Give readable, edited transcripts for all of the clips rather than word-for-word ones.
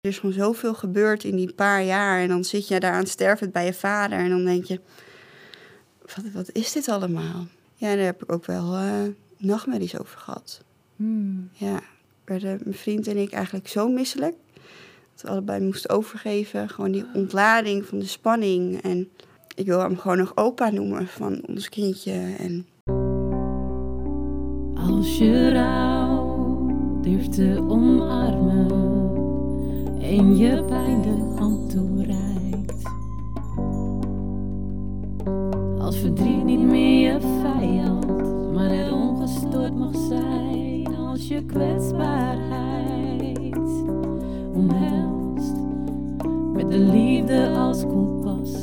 Er is gewoon zoveel gebeurd in die paar jaar. En dan zit je daar aan het sterven bij je vader. En dan denk je, wat is dit allemaal? Ja, daar heb ik ook wel nachtmerries over gehad. Ja, werden mijn vriend en ik eigenlijk zo misselijk. Dat we allebei moesten overgeven. Gewoon die ontlading van de spanning. En ik wil hem gewoon nog opa noemen van ons kindje. En als je rouw durft te omarmen en je pijn de hand toereikt. Als verdriet niet meer je vijand, maar er ongestoord mag zijn. Als je kwetsbaarheid omhelst met de liefde als kompas.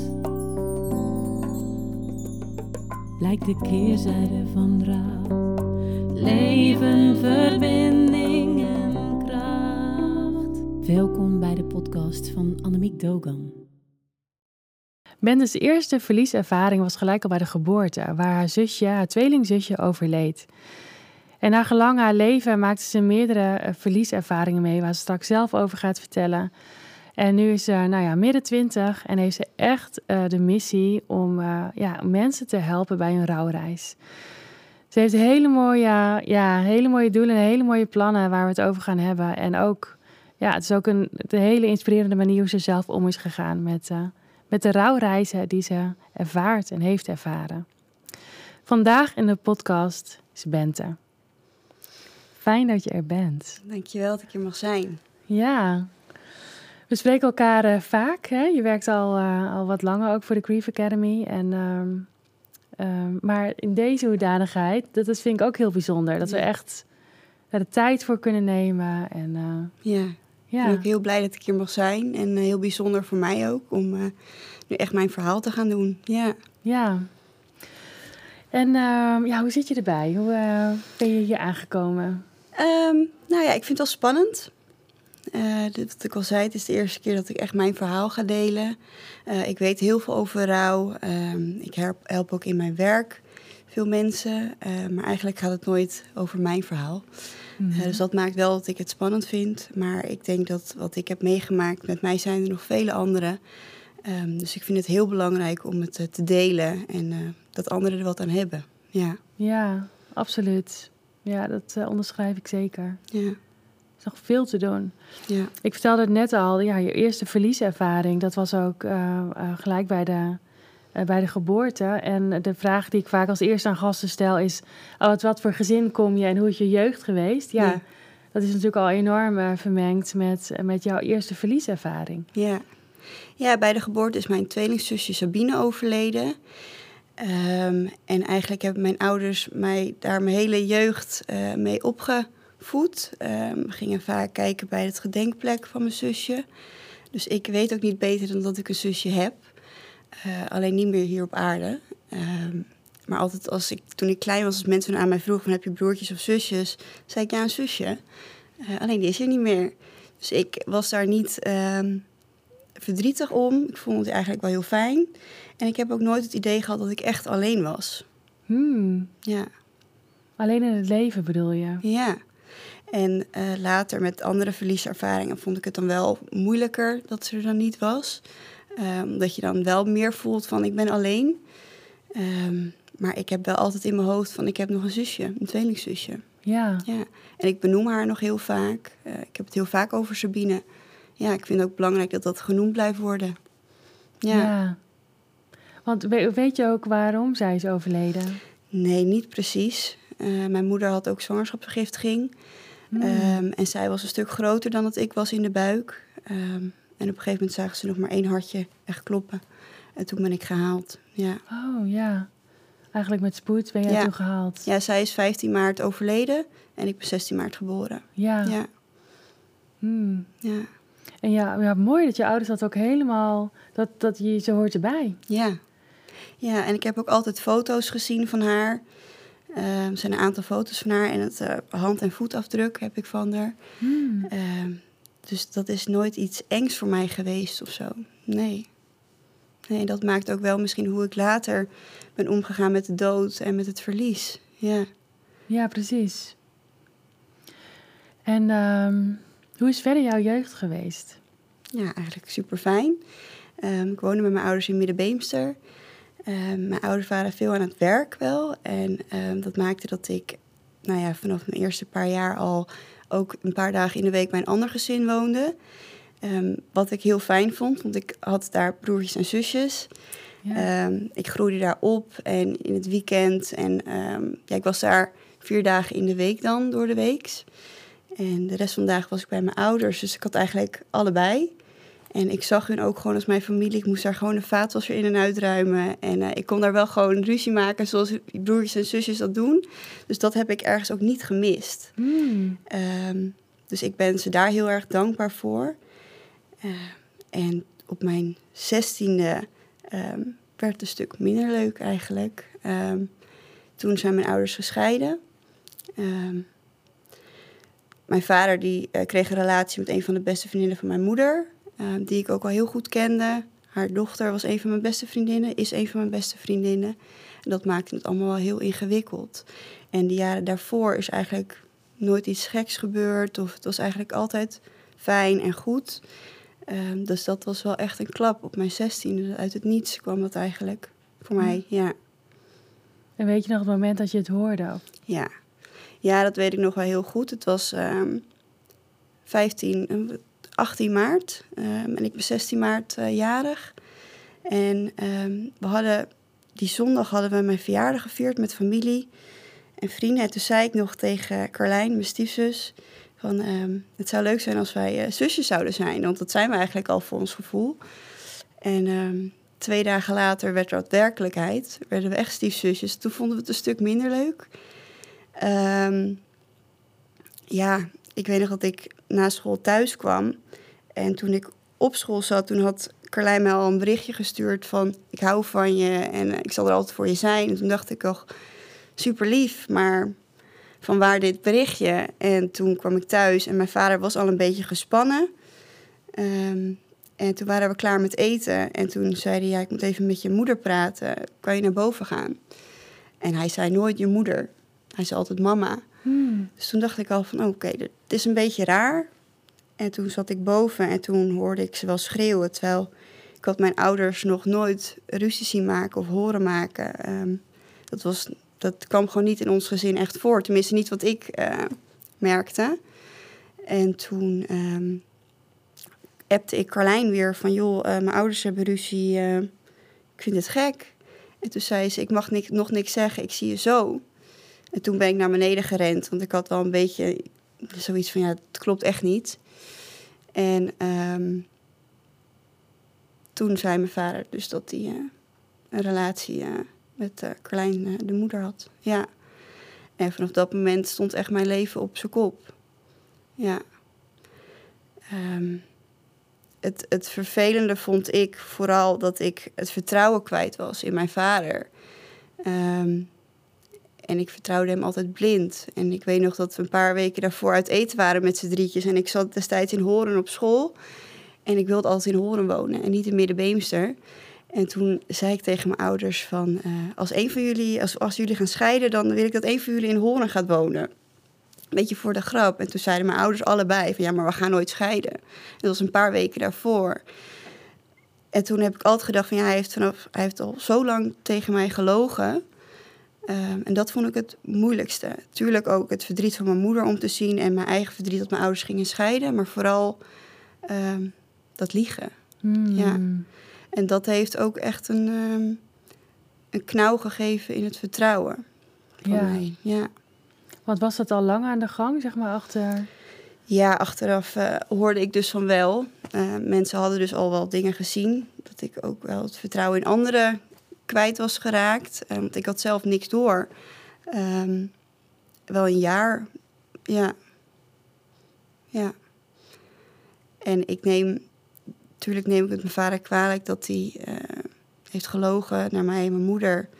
Blijkt de keerzijde van rouw. Leven, verbinding en kracht. Welkom bij de podcast van Annemiek Dogan. Bende's eerste verlieservaring was gelijk al bij de geboorte, waar haar zusje, haar tweelingzusje, overleed. En naar gelang haar leven maakte ze meerdere verlieservaringen mee, waar ze straks zelf over gaat vertellen. En nu is ze midden 20 en heeft ze echt de missie om mensen te helpen bij hun rouwreis. Ze heeft hele mooie doelen en hele mooie plannen waar we het over gaan hebben. En ook, het is ook een hele inspirerende manier hoe ze zelf om is gegaan met de rouwreizen die ze ervaart en heeft ervaren. Vandaag in de podcast is Bente. Fijn dat je er bent. Dankjewel dat ik hier mag zijn. Ja, we spreken elkaar vaak. Hè? Je werkt al wat langer ook voor de Grief Academy. Maar in deze hoedanigheid, dat vind ik ook heel bijzonder. Dat we echt daar de tijd voor kunnen nemen. Ik ben ook heel blij dat ik hier mag zijn. En heel bijzonder voor mij ook om nu echt mijn verhaal te gaan doen. Ja. En hoe zit je erbij? Hoe ben je hier aangekomen? Ik vind het wel spannend. Wat ik al zei, het is de eerste keer dat ik echt mijn verhaal ga delen. Ik weet heel veel over rouw. Ik help ook in mijn werk veel mensen. Maar eigenlijk gaat het nooit over mijn verhaal. Mm-hmm. Dus dat maakt wel dat ik het spannend vind. Maar ik denk dat wat ik heb meegemaakt, met mij zijn er nog vele anderen. Dus ik vind het heel belangrijk om het te delen en dat anderen er wat aan hebben. Ja, absoluut. Ja, dat onderschrijf ik zeker. Ja. Er is nog veel te doen. Ja. Ik vertelde het net al, je eerste verlieservaring, dat was ook gelijk bij de geboorte. En de vraag die ik vaak als eerste aan gasten stel is, uit wat voor gezin kom je en hoe is je jeugd geweest? Ja. Dat is natuurlijk al enorm vermengd met jouw eerste verlieservaring. Ja, bij de geboorte is mijn tweelingzusje Sabine overleden. En eigenlijk hebben mijn ouders mij daar mijn hele jeugd mee opgevoed. We gingen vaak kijken bij het gedenkplek van mijn zusje. Dus ik weet ook niet beter dan dat ik een zusje heb. Alleen niet meer hier op aarde. Maar altijd toen ik klein was, als mensen aan mij vroegen van heb je broertjes of zusjes, zei ik ja, een zusje. Alleen die is er niet meer. Dus ik was daar niet verdrietig om. Ik vond het eigenlijk wel heel fijn. En ik heb ook nooit het idee gehad dat ik echt alleen was. Ja. Alleen in het leven bedoel je? Ja. En later met andere verlieservaringen vond ik het dan wel moeilijker dat ze er dan niet was. Omdat je dan wel meer voelt van ik ben alleen. Maar ik heb wel altijd in mijn hoofd van ik heb nog een zusje, een tweelingzusje. Ja. En ik benoem haar nog heel vaak. Ik heb het heel vaak over Sabine. Ja, ik vind het ook belangrijk dat dat genoemd blijft worden. Ja. Want weet je ook waarom zij is overleden? Nee, niet precies. Mijn moeder had ook zwangerschapsvergiftiging. En zij was een stuk groter dan dat ik was in de buik. En op een gegeven moment zagen ze nog maar 1 hartje echt kloppen. En toen ben ik gehaald, Oh, ja. Eigenlijk met spoed ben jij toen gehaald. Ja, zij is 15 maart overleden en ik ben 16 maart geboren. Ja. Ja. En ja, mooi dat je ouders dat ook helemaal, dat je ze hoort erbij. Ja, en ik heb ook altijd foto's gezien van haar. Er zijn een aantal foto's van haar en het hand- en voetafdruk heb ik van haar. Dus dat is nooit iets engs voor mij geweest of zo. Nee, dat maakt ook wel misschien hoe ik later ben omgegaan met de dood en met het verlies. Ja, precies. En hoe is verder jouw jeugd geweest? Ja, eigenlijk super fijn. Ik woonde met mijn ouders in Middenbeemster. Mijn ouders waren veel aan het werk wel. En dat maakte dat ik vanaf mijn eerste paar jaar al ook een paar dagen in de week bij een ander gezin woonde. Wat ik heel fijn vond, want ik had daar broertjes en zusjes. Ja. Ik groeide daar op en in het weekend. En ik was daar 4 dagen in de week dan, door de week. En de rest van de dagen was ik bij mijn ouders. Dus ik had eigenlijk allebei. En ik zag hun ook gewoon als mijn familie. Ik moest daar gewoon de vaatwasser in en uitruimen. En ik kon daar wel gewoon ruzie maken zoals broertjes en zusjes dat doen. Dus dat heb ik ergens ook niet gemist. Dus ik ben ze daar heel erg dankbaar voor. En op mijn 16e werd het een stuk minder leuk eigenlijk. Toen zijn mijn ouders gescheiden. Mijn vader die kreeg een relatie met een van de beste vriendinnen van mijn moeder. Die ik ook al heel goed kende. Haar dochter was een van mijn beste vriendinnen, is een van mijn beste vriendinnen. En dat maakte het allemaal wel heel ingewikkeld. En die jaren daarvoor is eigenlijk nooit iets geks gebeurd. Of het was eigenlijk altijd fijn en goed. Dus dat was wel echt een klap op mijn 16e. Uit het niets kwam dat eigenlijk voor mij, ja. En weet je nog het moment dat je het hoorde? Ja, dat weet ik nog wel heel goed. Het was 18 maart en ik ben 16 maart jarig. En die zondag hadden we mijn verjaardag gevierd met familie en vrienden. En toen zei ik nog tegen Carlijn, mijn stiefzus, van het zou leuk zijn als wij zusjes zouden zijn. Want dat zijn we eigenlijk al voor ons gevoel. En 2 dagen later werd dat werkelijkheid. Werden we echt stiefzusjes. Toen vonden we het een stuk minder leuk. Ik weet nog dat ik na school thuis kwam. En toen ik op school zat, toen had Carlijn mij al een berichtje gestuurd van ik hou van je en ik zal er altijd voor je zijn. En toen dacht ik toch, super lief, maar van waar dit berichtje? En toen kwam ik thuis en mijn vader was al een beetje gespannen. En toen waren we klaar met eten. En toen zei hij, ik moet even met je moeder praten. Kan je naar boven gaan? En hij zei nooit je moeder. Hij zei altijd mama. Dus toen dacht ik al van, oké, het is een beetje raar. En toen zat ik boven en toen hoorde ik ze wel schreeuwen. Terwijl ik had mijn ouders nog nooit ruzie zien maken of horen maken. Dat kwam gewoon niet in ons gezin echt voor. Tenminste, niet wat ik merkte. En toen appte ik Carlijn weer van, joh, mijn ouders hebben ruzie. Ik vind het gek. En toen zei ze, ik mag nog niks zeggen, ik zie je zo. En toen ben ik naar beneden gerend, want ik had wel een beetje zoiets van, het klopt echt niet. En toen zei mijn vader dus dat hij een relatie met Carlijn, de moeder, had. Ja. En vanaf dat moment stond echt mijn leven op zijn kop. Ja. Het vervelende vond ik vooral dat ik het vertrouwen kwijt was in mijn vader. En ik vertrouwde hem altijd blind. En ik weet nog dat we een paar weken daarvoor uit eten waren met z'n drietjes. En ik zat destijds in Horen op school. En ik wilde altijd in Horen wonen en niet in Middenbeemster. En toen zei ik tegen mijn ouders van, als jullie gaan scheiden, dan wil ik dat een van jullie in Horen gaat wonen. Een beetje voor de grap. En toen zeiden mijn ouders allebei van, maar we gaan nooit scheiden. Dat was een paar weken daarvoor. En toen heb ik altijd gedacht van, hij heeft al zo lang tegen mij gelogen. En dat vond ik het moeilijkste. Tuurlijk ook het verdriet van mijn moeder om te zien en mijn eigen verdriet dat mijn ouders gingen scheiden. Maar vooral dat liegen. Ja. En dat heeft ook echt een knauw gegeven in het vertrouwen van mij. Ja. Want was dat al lang aan de gang, zeg maar, achter? Ja, achteraf hoorde ik dus van wel. Mensen hadden dus al wel dingen gezien. Dat ik ook wel het vertrouwen in anderen kwijt was geraakt. Want ik had zelf niks door. Wel een jaar. Ja. En natuurlijk neem ik het mijn vader kwalijk dat hij heeft gelogen naar mij en mijn moeder.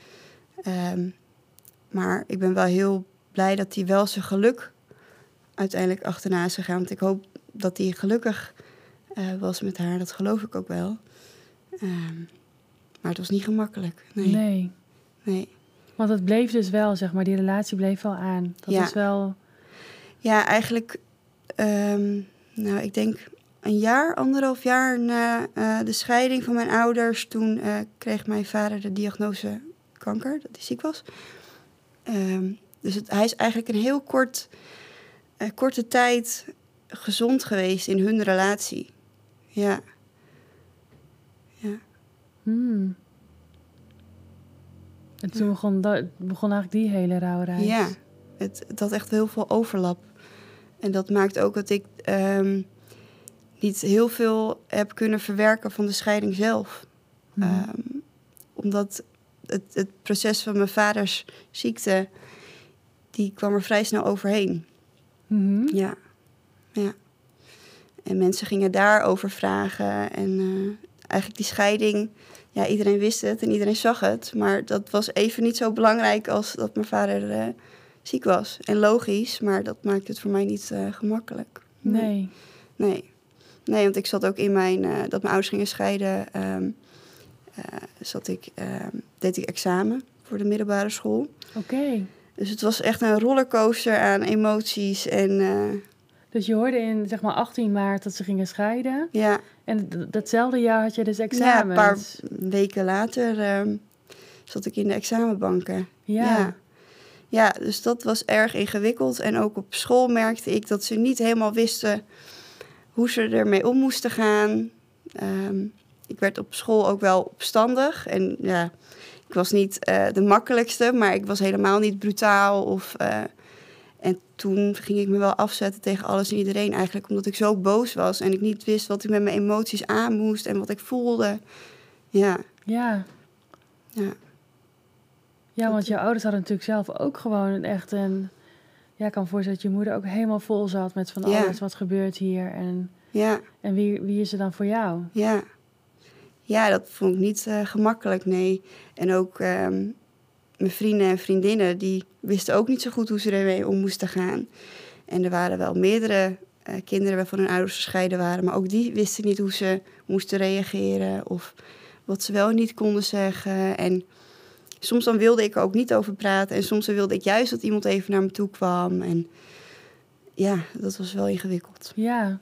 Maar ik ben wel heel blij dat hij wel zijn geluk uiteindelijk achterna is gegaan. Want ik hoop dat hij gelukkig was met haar. Dat geloof ik ook wel. Maar het was niet gemakkelijk. Nee. Want het bleef dus wel, zeg maar, die relatie bleef wel aan. Dat was wel... Ja, eigenlijk, ik denk anderhalf jaar na de scheiding van mijn ouders... toen kreeg mijn vader de diagnose kanker, dat hij ziek was. Dus hij is eigenlijk een heel korte tijd gezond geweest in hun relatie. Ja. En toen begon eigenlijk die hele rouwreis. Ja, het had echt heel veel overlap. En dat maakt ook dat ik niet heel veel heb kunnen verwerken van de scheiding zelf. Omdat het proces van mijn vaders ziekte... die kwam er vrij snel overheen. Ja. En mensen gingen daarover vragen. En eigenlijk die scheiding... Ja, iedereen wist het en iedereen zag het. Maar dat was even niet zo belangrijk als dat mijn vader ziek was. En logisch, maar dat maakt het voor mij niet gemakkelijk. Nee, want ik zat ook in dat mijn ouders gingen scheiden... deed ik examen voor de middelbare school. Oké. Dus het was echt een rollercoaster aan emoties en... Dus je hoorde in, 18 maart dat ze gingen scheiden. Ja. En datzelfde jaar had je dus examens. Ja, een paar weken later zat ik in de examenbanken. Ja, dus dat was erg ingewikkeld. En ook op school merkte ik dat ze niet helemaal wisten hoe ze ermee om moesten gaan. Ik werd op school ook wel opstandig. En ja, ik was niet de makkelijkste, maar ik was helemaal niet brutaal. En toen ging ik me wel afzetten tegen alles en iedereen eigenlijk. Omdat ik zo boos was en ik niet wist wat ik met mijn emoties aan moest en wat ik voelde. Ja. Ja, want je ouders hadden natuurlijk zelf ook gewoon echt een... Ja, ik kan me voorstellen dat je moeder ook helemaal vol zat met van alles. Wat gebeurt hier? En wie is er dan voor jou? Ja, dat vond ik niet gemakkelijk, nee. En ook mijn vrienden en vriendinnen, die wisten ook niet zo goed hoe ze ermee om moesten gaan. En er waren wel meerdere kinderen waarvan hun ouders gescheiden waren, maar ook die wisten niet hoe ze moesten reageren of wat ze wel en niet konden zeggen. En soms dan wilde ik er ook niet over praten en soms dan wilde ik juist dat iemand even naar me toe kwam. En ja, dat was wel ingewikkeld. Ja.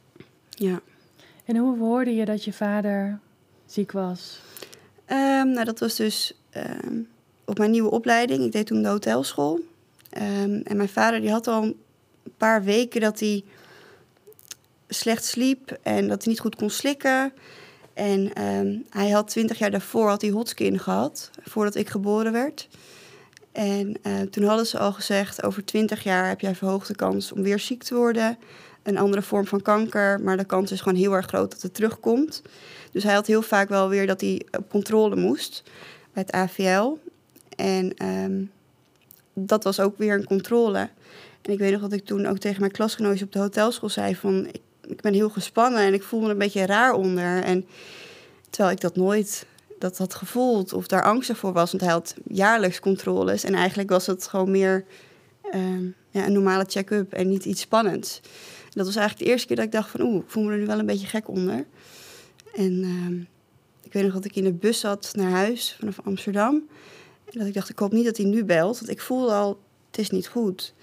En hoe hoorde je dat je vader ziek was? Dat was dus op mijn nieuwe opleiding. Ik deed toen de hotelschool. En mijn vader die had al een paar weken dat hij slecht sliep en dat hij niet goed kon slikken. En hij had 20 jaar daarvoor had hij Hodgkin gehad, voordat ik geboren werd. En toen hadden ze al gezegd, over 20 jaar heb jij verhoogde kans om weer ziek te worden. Een andere vorm van kanker, maar de kans is gewoon heel erg groot dat het terugkomt. Dus hij had heel vaak wel weer dat hij op controle moest bij het AVL. En dat was ook weer een controle. En ik weet nog dat ik toen ook tegen mijn klasgenootjes op de hotelschool zei van... Ik ben heel gespannen en ik voel me een beetje raar onder. En terwijl ik dat nooit had gevoeld of daar angstig voor was. Want hij had jaarlijks controles. En eigenlijk was het gewoon meer een normale check-up en niet iets spannends. En dat was eigenlijk de eerste keer dat ik dacht van... ik voel me er nu wel een beetje gek onder. En ik weet nog dat ik in de bus zat naar huis vanaf Amsterdam. En dat ik dacht, ik hoop niet dat hij nu belt. Want ik voelde al, het is niet goed.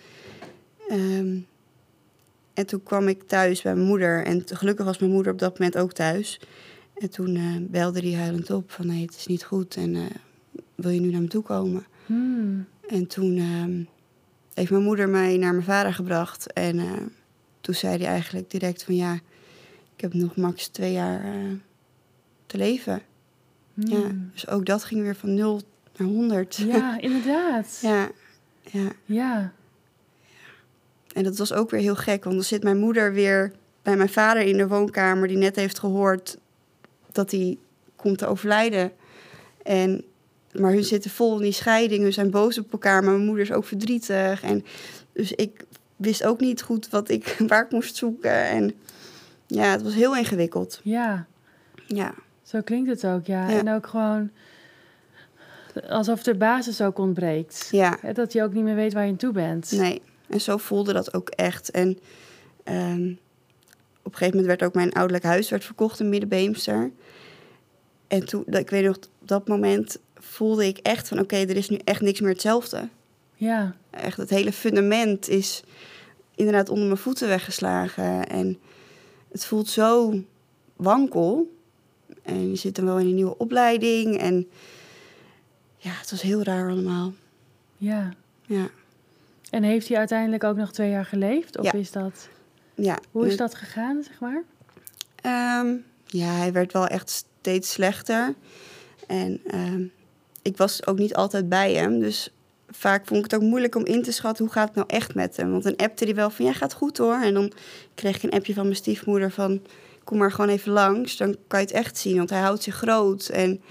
En toen kwam ik thuis bij mijn moeder. En gelukkig was mijn moeder op dat moment ook thuis. En toen belde hij huilend op van... nee, het is niet goed en wil je nu naar me toe komen? En toen heeft mijn moeder mij naar mijn vader gebracht. En toen zei hij eigenlijk direct van... ja, ik heb nog max 2 jaar te leven. Ja, dus ook dat ging weer van 0 naar 100. Ja, inderdaad. Ja. En dat was ook weer heel gek, want dan zit mijn moeder weer bij mijn vader in de woonkamer... die net heeft gehoord dat hij komt te overlijden. Maar hun zitten vol in die scheiding, hun zijn boos op elkaar... maar mijn moeder is ook verdrietig. En dus ik wist ook niet goed waar ik moest zoeken. En ja, het was heel ingewikkeld. Ja. Zo klinkt het ook, ja. En ook gewoon alsof de basis ook ontbreekt. Ja. Dat je ook niet meer weet waar je aan toe bent. Nee. En zo voelde dat ook echt. En op een gegeven moment werd ook mijn ouderlijk huis verkocht in Middenbeemster. En toen, ik weet nog, op dat moment voelde ik echt van... oké, er is nu echt niks meer hetzelfde. Ja. Echt, het hele fundament is inderdaad onder mijn voeten weggeslagen. En het voelt zo wankel. En je zit dan wel in een nieuwe opleiding. En ja, het was heel raar allemaal. Ja. Ja. En heeft hij uiteindelijk ook nog 2 jaar geleefd? Of is dat... Ja. Hoe is dat gegaan, zeg maar? Ja, hij werd wel echt steeds slechter. En ik was ook niet altijd bij hem. Dus vaak vond ik het ook moeilijk om in te schatten... hoe gaat het nou echt met hem? Want dan appte hij wel van, ja, gaat goed hoor. En dan kreeg ik een appje van mijn stiefmoeder van... kom maar gewoon even langs, dan kan je het echt zien. Want hij houdt zich groot. En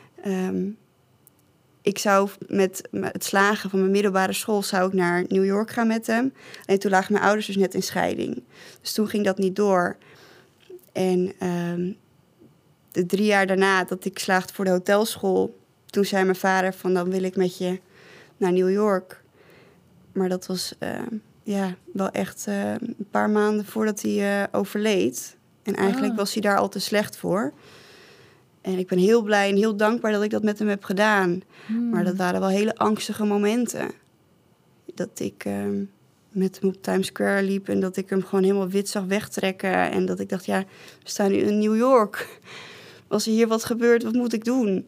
ik zou met het slagen van mijn middelbare school... zou ik naar New York gaan met hem. En toen lagen mijn ouders dus net in scheiding. Dus toen ging dat niet door. En de 3 jaar daarna dat ik slaagde voor de hotelschool... toen zei mijn vader van, dan wil ik met je naar New York. Maar dat was wel echt een paar maanden voordat hij overleed. En eigenlijk was hij daar al te slecht voor. En ik ben heel blij en heel dankbaar dat ik dat met hem heb gedaan. Maar dat waren wel hele angstige momenten. Dat ik met hem op Times Square liep... en dat ik hem gewoon helemaal wit zag wegtrekken. En dat ik dacht, ja, we staan nu in New York. Als er hier wat gebeurt, wat moet ik doen?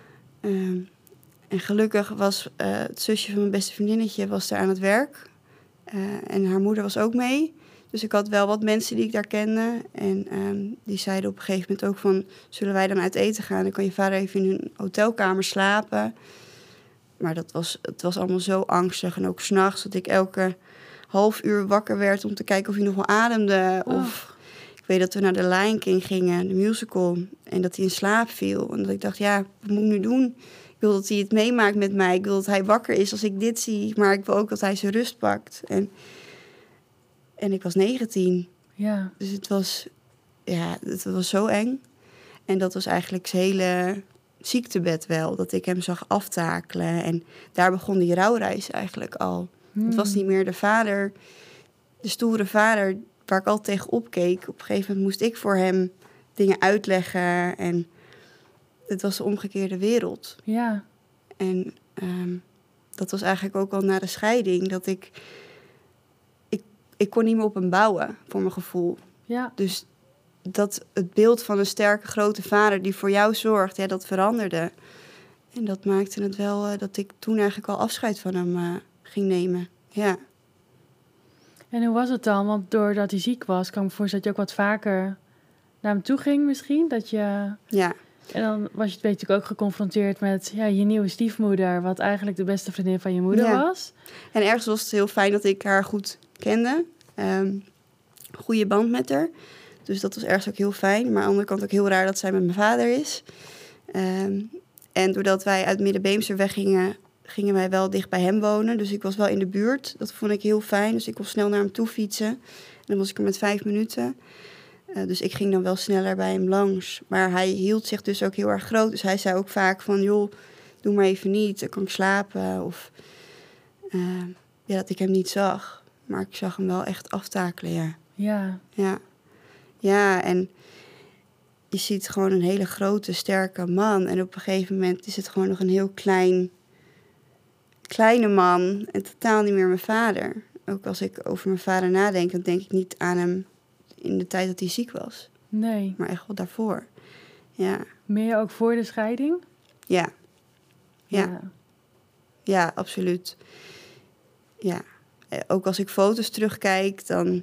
En gelukkig was het zusje van mijn beste vriendinnetje was daar aan het werk. En haar moeder was ook mee. Dus ik had wel wat mensen die ik daar kende. En die zeiden op een gegeven moment ook van... zullen wij dan uit eten gaan? Dan kan je vader even in hun hotelkamer slapen. Maar het was allemaal zo angstig. En ook 's nachts dat ik elke half uur wakker werd... om te kijken of hij nog wel ademde. Of ik weet dat we naar de Lion King gingen, de musical. En dat hij in slaap viel. En dat ik dacht, ja, wat moet ik nu doen? Ik wil dat hij het meemaakt met mij. Ik wil dat hij wakker is als ik dit zie. Maar ik wil ook dat hij zijn rust pakt. En ik was 19. Ja. Dus het was zo eng. En dat was eigenlijk zijn hele ziektebed wel. Dat ik hem zag aftakelen. En daar begon die rouwreis eigenlijk al. Het was niet meer de stoere vader waar ik altijd tegen opkeek. Op een gegeven moment moest ik voor hem dingen uitleggen. En het was de omgekeerde wereld. Ja. En dat was eigenlijk ook al na de scheiding. Dat ik kon niet meer op hem bouwen, voor mijn gevoel. Ja. Dus dat het beeld van een sterke, grote vader die voor jou zorgt, ja, dat veranderde. En dat maakte het wel dat ik toen eigenlijk al afscheid van hem ging nemen. Ja. En hoe was het dan? Want doordat hij ziek was, kan ik me voorstellen dat je ook wat vaker naar hem toe ging misschien. Dat je... Ja. En dan was je natuurlijk ook geconfronteerd met je nieuwe stiefmoeder, wat eigenlijk de beste vriendin van je moeder was. En ergens was het heel fijn dat ik haar goed kende. Goede band met haar. Dus dat was ergens ook heel fijn. Maar aan de andere kant ook heel raar dat zij met mijn vader is. En doordat wij uit Midden-Beemster weggingen, gingen wij wel dicht bij hem wonen. Dus ik was wel in de buurt. Dat vond ik heel fijn. Dus ik kon snel naar hem toe fietsen. En dan was ik er met 5 minuten. Dus ik ging dan wel sneller bij hem langs. Maar hij hield zich dus ook heel erg groot. Dus hij zei ook vaak van, joh, doe maar even niet. Dan kan ik slapen. Of dat ik hem niet zag. Maar ik zag hem wel echt aftakelen, ja. Ja. Ja. Ja, en je ziet gewoon een hele grote, sterke man. En op een gegeven moment is het gewoon nog een heel kleine man. En totaal niet meer mijn vader. Ook als ik over mijn vader nadenk, dan denk ik niet aan hem in de tijd dat hij ziek was. Nee. Maar echt wel daarvoor. Ja. Meer ook voor de scheiding? Ja. Ja. Ja, absoluut. Ja. Ook als ik foto's terugkijk, dan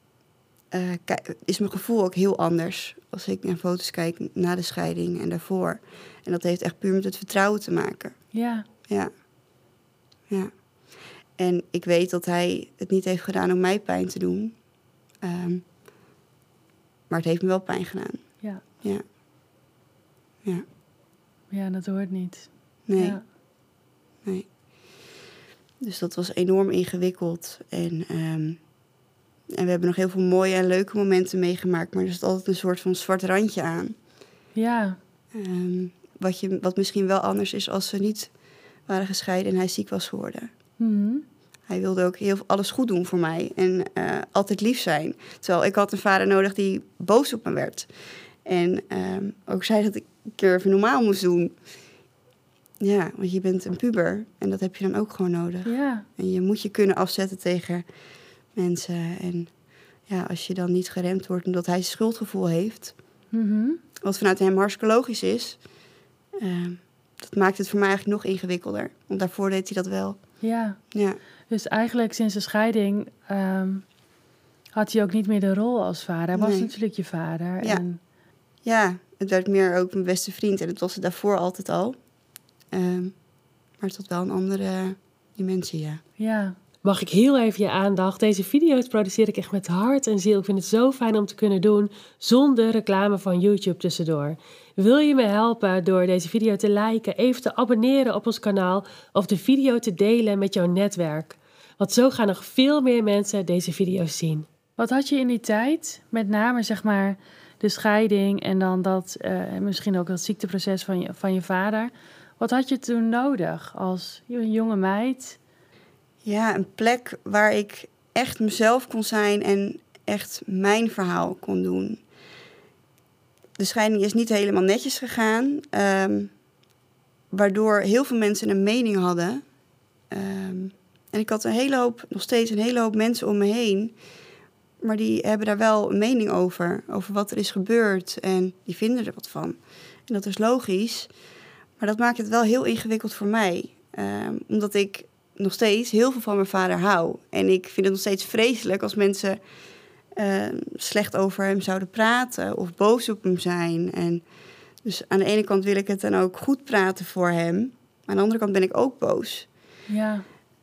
is mijn gevoel ook heel anders. Als ik naar foto's kijk na de scheiding en daarvoor. En dat heeft echt puur met het vertrouwen te maken. Ja. Ja. Ja. En ik weet dat hij het niet heeft gedaan om mij pijn te doen. Maar het heeft me wel pijn gedaan. Ja. Ja. Ja. Ja, dat hoort niet. Nee. Ja. Nee. Dus dat was enorm ingewikkeld. En we hebben nog heel veel mooie en leuke momenten meegemaakt. Maar er zit altijd een soort van zwart randje aan. Ja. Wat misschien wel anders is als ze niet waren gescheiden en hij ziek was geworden. Mm-hmm. Hij wilde ook alles goed doen voor mij. En altijd lief zijn. Terwijl ik had een vader nodig die boos op me werd. En ook zei dat ik een keer even normaal moest doen. Ja, want je bent een puber. En dat heb je dan ook gewoon nodig. Ja. En je moet je kunnen afzetten tegen mensen. En als je dan niet geremd wordt omdat hij schuldgevoel heeft... Mm-hmm. Wat vanuit hem hartstikke logisch is... dat maakt het voor mij eigenlijk nog ingewikkelder. Want daarvoor deed hij dat wel. Ja. Ja. Dus eigenlijk sinds de scheiding... had hij ook niet meer de rol als vader. Hij was natuurlijk je vader. Ja. En... ja, het werd meer ook mijn beste vriend. En het was het daarvoor altijd al. Maar het had wel een andere dimensie, ja. Ja. Mag ik heel even je aandacht? Deze video's produceer ik echt met hart en ziel. Ik vind het zo fijn om te kunnen doen zonder reclame van YouTube tussendoor. Wil je me helpen door deze video te liken, even te abonneren op ons kanaal of de video te delen met jouw netwerk? Want zo gaan nog veel meer mensen deze video's zien. Wat had je in die tijd, met name zeg maar de scheiding en dan dat misschien ook dat ziekteproces van je vader. Wat had je toen nodig als jonge meid? Ja, een plek waar ik echt mezelf kon zijn en echt mijn verhaal kon doen. De scheiding is niet helemaal netjes gegaan, waardoor heel veel mensen een mening hadden. En ik had nog steeds een hele hoop mensen om me heen, maar die hebben daar wel een mening over wat er is gebeurd en die vinden er wat van. En dat is logisch, maar dat maakt het wel heel ingewikkeld voor mij, omdat ik nog steeds heel veel van mijn vader hou. En ik vind het nog steeds vreselijk als mensen slecht over hem zouden praten of boos op hem zijn. En dus aan de ene kant wil ik het dan ook goed praten voor hem. Aan de andere kant ben ik ook boos. Ja.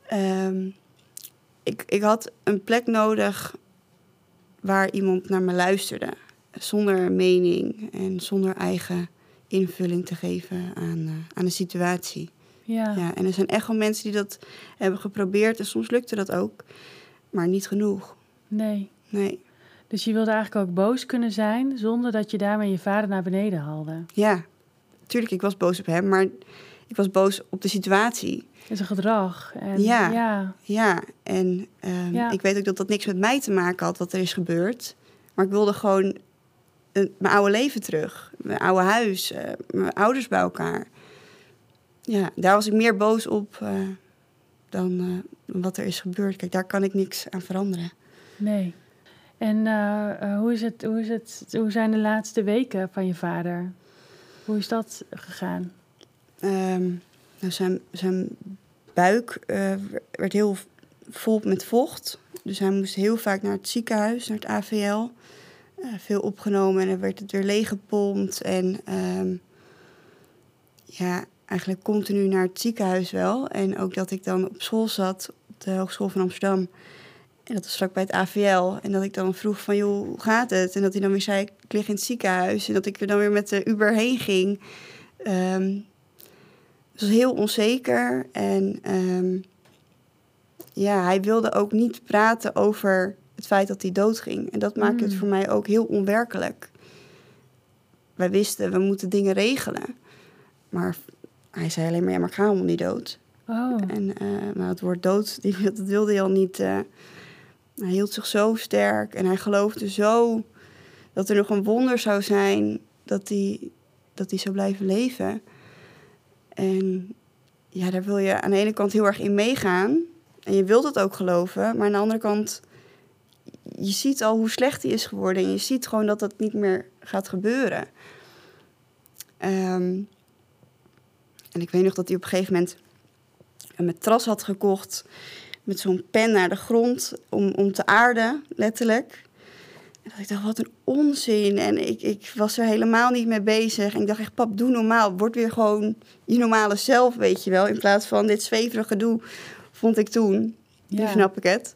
Ik had een plek nodig waar iemand naar me luisterde. Zonder mening en zonder eigen invulling te geven aan de situatie. Ja, en er zijn echt wel mensen die dat hebben geprobeerd. En soms lukte dat ook, maar niet genoeg. Nee. Dus je wilde eigenlijk ook boos kunnen zijn zonder dat je daarmee je vader naar beneden haalde. Ja, tuurlijk, ik was boos op hem, maar ik was boos op de situatie. En zijn gedrag. En, En ik weet ook dat dat niks met mij te maken had wat er is gebeurd. Maar ik wilde gewoon mijn oude leven terug. Mijn oude huis, mijn ouders bij elkaar. Ja, daar was ik meer boos op dan wat er is gebeurd. Kijk, daar kan ik niks aan veranderen. Nee. En hoe zijn de laatste weken van je vader? Hoe is dat gegaan? Zijn buik werd heel vol met vocht. Dus hij moest heel vaak naar het ziekenhuis, naar het AVL. Veel opgenomen en dan werd het weer leeggepompt. En eigenlijk continu naar het ziekenhuis wel. En ook dat ik dan op school zat, op de Hogeschool van Amsterdam. En dat was vlak bij het AVL. En dat ik dan vroeg van, joh, hoe gaat het? En dat hij dan weer zei, ik lig in het ziekenhuis. En dat ik er dan weer met de Uber heen ging. Het was heel onzeker. En hij wilde ook niet praten over het feit dat hij doodging. En dat maakte het voor mij ook heel onwerkelijk. Wij wisten, we moeten dingen regelen. Maar hij zei alleen maar, maar ik ga helemaal niet dood. Oh. En het woord dood, dat wilde hij al niet. Hij hield zich zo sterk en hij geloofde zo dat er nog een wonder zou zijn dat hij zou blijven leven. En ja, daar wil je aan de ene kant heel erg in meegaan. En je wilt het ook geloven, maar aan de andere kant, je ziet al hoe slecht hij is geworden. En je ziet gewoon dat dat niet meer gaat gebeuren. En ik weet nog dat hij op een gegeven moment een matras had gekocht met zo'n pen naar de grond om te aarden, letterlijk. En dat ik dacht, wat een onzin. En ik was er helemaal niet mee bezig. En ik dacht echt, pap, doe normaal. Word weer gewoon je normale zelf, weet je wel. In plaats van dit zweverige gedoe, vond ik toen. Ja. Nu snap ik het.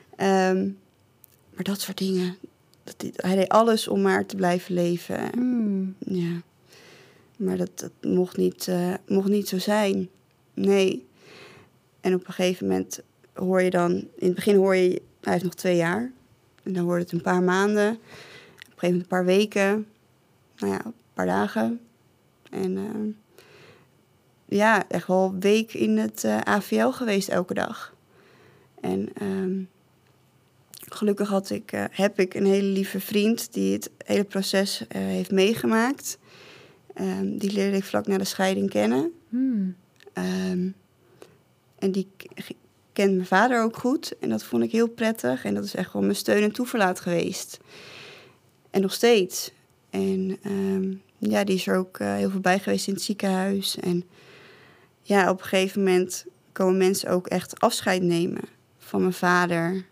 Maar dat soort dingen. Hij deed alles om maar te blijven leven. Ja. Maar dat mocht niet zo zijn. Nee. En op een gegeven moment hoor je dan... In het begin hoor je, hij heeft nog 2 jaar. En dan wordt het een paar maanden. Op een gegeven moment een paar weken. Nou ja, een paar dagen. En echt wel een week in het AVL geweest elke dag. En gelukkig heb ik een hele lieve vriend die het hele proces heeft meegemaakt. Die leerde ik vlak na de scheiding kennen. En kent mijn vader ook goed. En dat vond ik heel prettig. En dat is echt wel mijn steun en toeverlaat geweest. En nog steeds. En die is er ook heel veel bij geweest in het ziekenhuis. En ja, op een gegeven moment komen mensen ook echt afscheid nemen van mijn vader.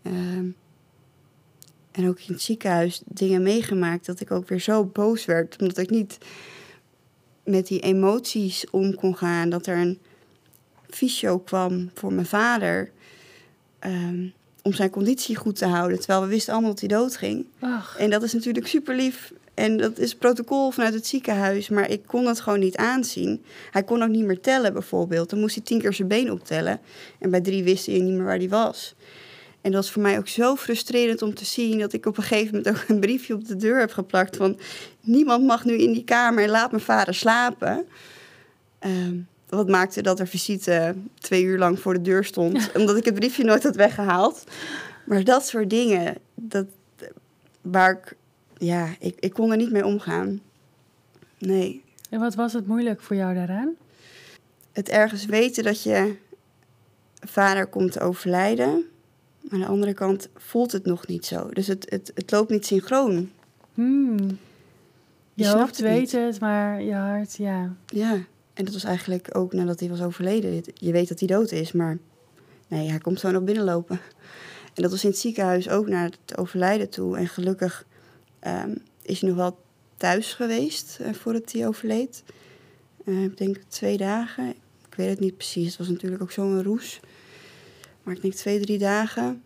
En ook in het ziekenhuis dingen meegemaakt dat ik ook weer zo boos werd. Omdat ik niet met die emoties om kon gaan. Dat er een fysio kwam voor mijn vader. Om zijn conditie goed te houden. Terwijl we wisten allemaal dat hij doodging. Ach. En dat is natuurlijk super lief. En dat is protocol vanuit het ziekenhuis. Maar ik kon dat gewoon niet aanzien. Hij kon ook niet meer tellen bijvoorbeeld. Dan moest hij 10 keer zijn been optellen. En bij 3 wist hij niet meer waar hij was. En dat was voor mij ook zo frustrerend om te zien... dat ik op een gegeven moment ook een briefje op de deur heb geplakt... van niemand mag nu in die kamer en laat mijn vader slapen. Wat maakte dat er visite 2 uur lang voor de deur stond... omdat ik het briefje nooit had weggehaald. Maar dat soort dingen, ik kon er niet mee omgaan. Nee. En wat was het moeilijk voor jou daaraan? Het ergens weten dat je vader komt te overlijden... maar aan de andere kant voelt het nog niet zo. Dus het loopt niet synchroon. Je hoofd weet het, maar je hart, ja. Ja, en dat was eigenlijk ook nadat hij was overleden. Je weet dat hij dood is, maar nee, hij komt zo nog binnenlopen. En dat was in het ziekenhuis ook naar het overlijden toe. En gelukkig is hij nog wel thuis geweest voordat hij overleed. Ik denk 2 dagen. Ik weet het niet precies. Het was natuurlijk ook zo'n roes. Maar ik denk 2-3 dagen.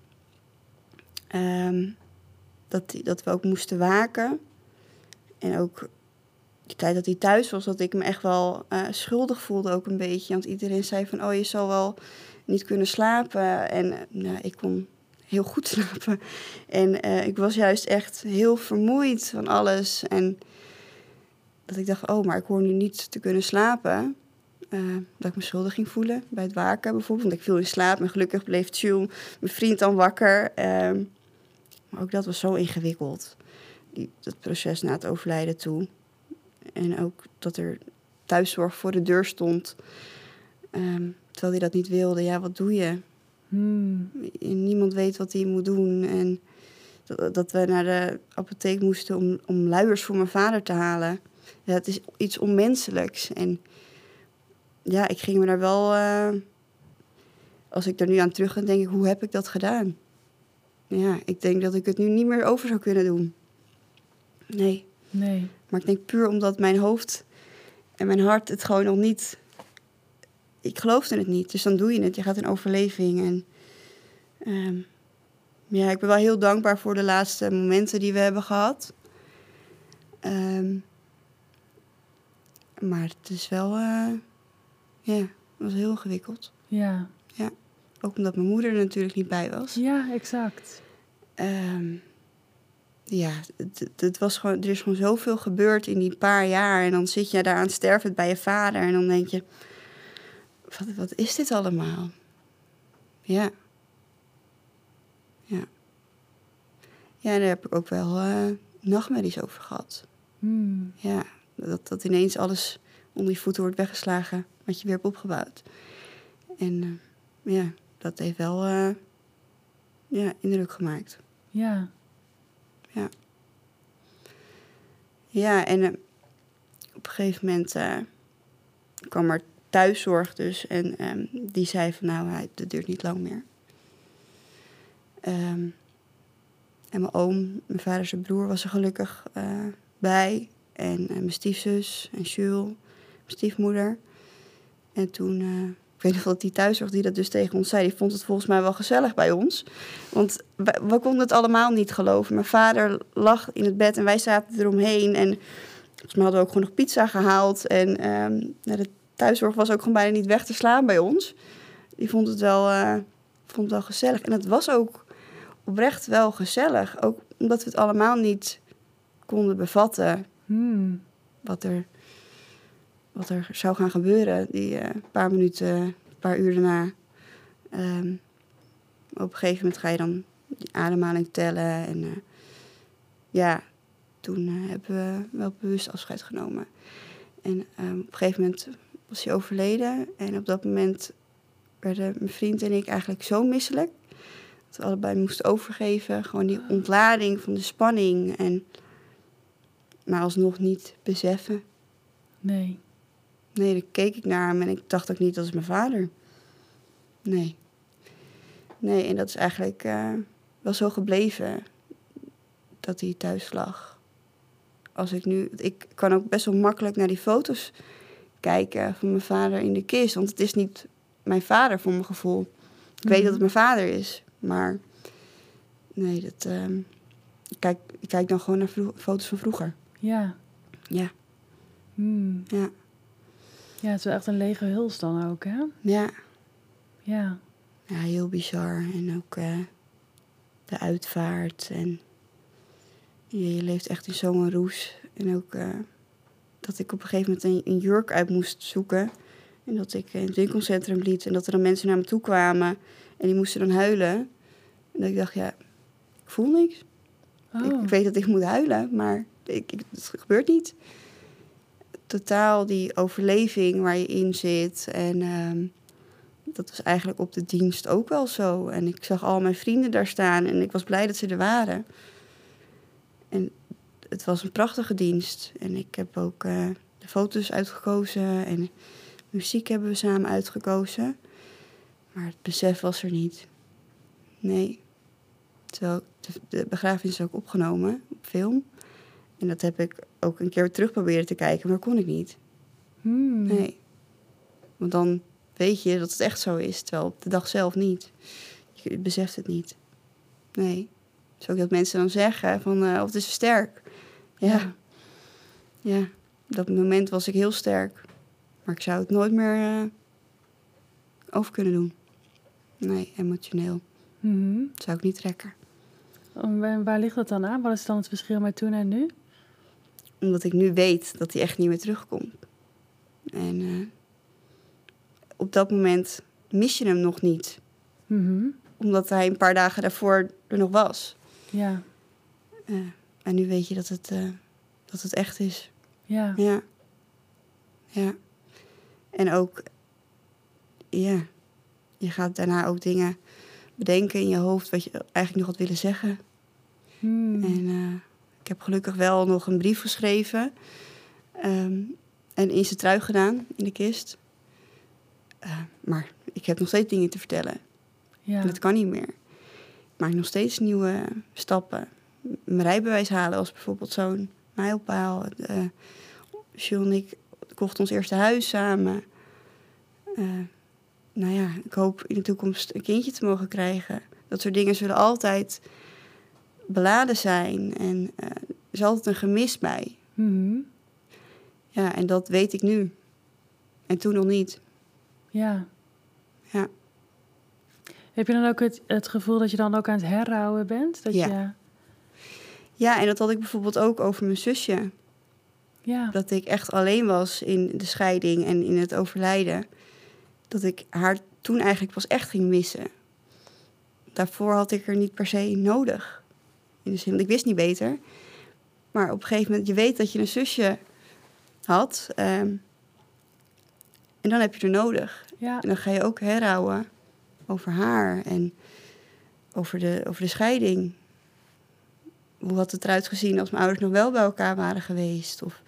Dat we ook moesten waken. En ook die tijd dat hij thuis was, dat ik me echt wel schuldig voelde ook een beetje. Want iedereen zei van, je zal wel niet kunnen slapen. En ik kon heel goed slapen. En ik was juist echt heel vermoeid van alles. En dat ik dacht, maar ik hoor nu niet te kunnen slapen. Dat ik me schuldig ging voelen bij het waken bijvoorbeeld. Want ik viel in slaap en gelukkig bleef Jules, mijn vriend, dan wakker. Maar ook dat was zo ingewikkeld. Dat proces na het overlijden toe. En ook dat er thuiszorg voor de deur stond. Terwijl hij dat niet wilde. Ja, wat doe je? Niemand weet wat hij moet doen. En dat we naar de apotheek moesten om luiers voor mijn vader te halen. Ja, het is iets onmenselijks. En ja, ik ging me daar wel... als ik er nu aan terug ga, denk ik, hoe heb ik dat gedaan? Ja, ik denk dat ik het nu niet meer over zou kunnen doen. Nee. Maar ik denk puur omdat mijn hoofd en mijn hart het gewoon nog niet... Ik geloofde het niet, dus dan doe je het. Je gaat in overleving. En ik ben wel heel dankbaar voor de laatste momenten die we hebben gehad. Maar het is wel... het was heel ingewikkeld. Ja. Ja, ook omdat mijn moeder er natuurlijk niet bij was. Ja, exact. Het was gewoon, er is gewoon zoveel gebeurd in die paar jaar. En dan zit je daar aan stervend bij je vader. En dan denk je, wat is dit allemaal? Ja. Ja. Ja, daar heb ik ook wel nachtmerries over gehad. Ja, dat ineens alles onder je voeten wordt weggeslagen. Wat je weer hebt opgebouwd. En dat heeft wel indruk gemaakt. Ja. Ja. Ja, en op een gegeven moment kwam er thuiszorg dus. En die zei van, dat duurt niet lang meer. En mijn oom, mijn vader zijn broer, was er gelukkig bij. En mijn stiefzus en Jules, mijn stiefmoeder. En toen... ik weet nog dat die thuiszorg die dat dus tegen ons zei... die vond het volgens mij wel gezellig bij ons. Want we konden het allemaal niet geloven. Mijn vader lag in het bed en wij zaten eromheen. En volgens mij hadden we ook gewoon nog pizza gehaald. En de thuiszorg was ook gewoon bijna niet weg te slaan bij ons. Die vond het wel gezellig. En het was ook oprecht wel gezellig. Ook omdat we het allemaal niet konden bevatten. Wat er zou gaan gebeuren, die paar uur daarna. Op een gegeven moment ga je dan die ademhaling tellen. En toen hebben we wel bewust afscheid genomen. En op een gegeven moment was hij overleden. En op dat moment werden mijn vriend en ik eigenlijk zo misselijk. Dat we allebei moesten overgeven. Gewoon die ontlading van de spanning. Maar alsnog niet beseffen. Nee. Nee, dan keek ik naar hem en ik dacht ook niet, dat is mijn vader. Nee. Nee, en dat is eigenlijk wel zo gebleven dat hij thuis lag. Ik kan ook best wel makkelijk naar die foto's kijken van mijn vader in de kist. Want het is niet mijn vader voor mijn gevoel. Ik weet dat het mijn vader is. Maar nee, ik kijk dan gewoon naar foto's van vroeger. Ja. Ja. Ja. Ja, het is wel echt een lege huls dan ook, hè? Ja. Ja. Ja, heel bizar. En ook de uitvaart. En je leeft echt in zo'n roes. En ook dat ik op een gegeven moment een jurk uit moest zoeken. En dat ik in het winkelcentrum liet. En dat er dan mensen naar me toe kwamen. En die moesten dan huilen. En dat ik dacht, ja, ik voel niks. Oh. Ik weet dat ik moet huilen, maar het gebeurt niet. Totaal die overleving waar je in zit. En dat was eigenlijk op de dienst ook wel zo. En ik zag al mijn vrienden daar staan en ik was blij dat ze er waren. En het was een prachtige dienst. En ik heb ook de foto's uitgekozen en muziek hebben we samen uitgekozen. Maar het besef was er niet. Nee. Terwijl de begrafenis is ook opgenomen op film. En dat heb ik ook een keer terug proberen te kijken, maar dat kon ik niet. Nee. Want dan weet je dat het echt zo is, terwijl op de dag zelf niet. Je beseft het niet. Nee. Dus ook dat mensen dan zeggen van, of het is sterk. Ja. Ja. Op dat moment was ik heel sterk. Maar ik zou het nooit meer over kunnen doen. Nee, emotioneel. Dat zou ik niet trekken. En waar ligt dat dan aan? Wat is dan het verschil met toen en nu? Omdat ik nu weet dat hij echt niet meer terugkomt. En op dat moment mis je hem nog niet. Omdat hij een paar dagen daarvoor er nog was. Ja. En nu weet je dat het echt is. Ja. Ja. Ja. En ook, ja, je gaat daarna ook dingen bedenken in je hoofd wat je eigenlijk nog had willen zeggen. En ik heb gelukkig wel nog een brief geschreven. En in zijn trui gedaan, in de kist. Maar ik heb nog steeds dingen te vertellen. Ja. En dat kan niet meer. Ik maak nog steeds nieuwe stappen. Mijn rijbewijs halen was bijvoorbeeld zo'n mijlpaal. Jules en ik kochten ons eerste huis samen. Nou ja, ik hoop in de toekomst een kindje te mogen krijgen. Dat soort dingen zullen altijd beladen zijn. En er is altijd een gemis bij. Ja, en dat weet ik nu. En toen nog niet. Ja. Ja. Heb je dan ook het gevoel dat je dan ook aan het herrouwen bent? Dat ja. Ja, en dat had ik bijvoorbeeld ook over mijn zusje. Ja. Dat ik echt alleen was in de scheiding en in het overlijden. Dat ik haar toen eigenlijk pas echt ging missen. Daarvoor had ik er niet per se nodig. In de zin, want ik wist niet beter. Maar op een gegeven moment, je weet dat je een zusje had. En dan heb je er nodig. Ja. En dan ga je ook herrouwen over haar en over de scheiding. Hoe had het eruit gezien als mijn ouders nog wel bij elkaar waren geweest? Of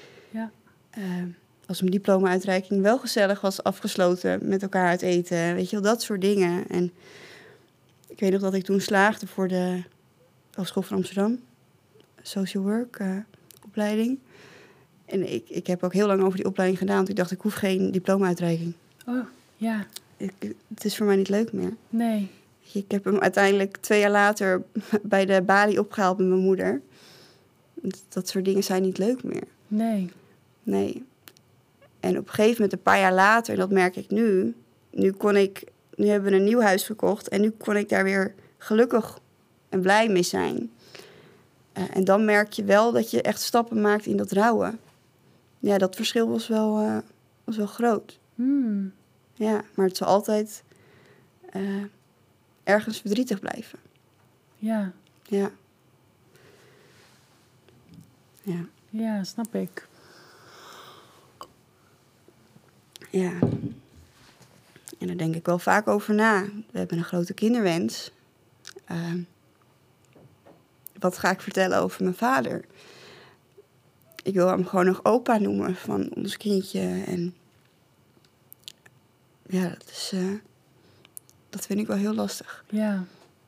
als mijn diploma-uitreiking wel gezellig was afgesloten met elkaar uit eten. Weet je wel, dat soort dingen. En ik weet nog dat ik toen slaagde voor de Hogeschool van Amsterdam. Social work opleiding. En ik heb ook heel lang over die opleiding gedaan. Want ik dacht, ik hoef geen diploma-uitreiking. Oh, ja. Het is voor mij niet leuk meer. Nee. Ik heb hem uiteindelijk 2 jaar later bij de balie opgehaald met mijn moeder. Dat soort dingen zijn niet leuk meer. Nee. Nee. En op een gegeven moment, een paar jaar later, en dat merk ik nu. Nu hebben we een nieuw huis gekocht. En nu kon ik daar weer gelukkig en blij mee zijn. En dan merk je wel dat je echt stappen maakt in dat rouwen. Ja, dat verschil was wel groot. Ja, maar het zal altijd ergens verdrietig blijven. Ja. Ja. Ja. Ja, snap ik. Ja. En daar denk ik wel vaak over na. We hebben een grote kinderwens. Wat ga ik vertellen over mijn vader? Ik wil hem gewoon nog opa noemen van ons kindje. En ja, dat vind ik wel heel lastig. Ja.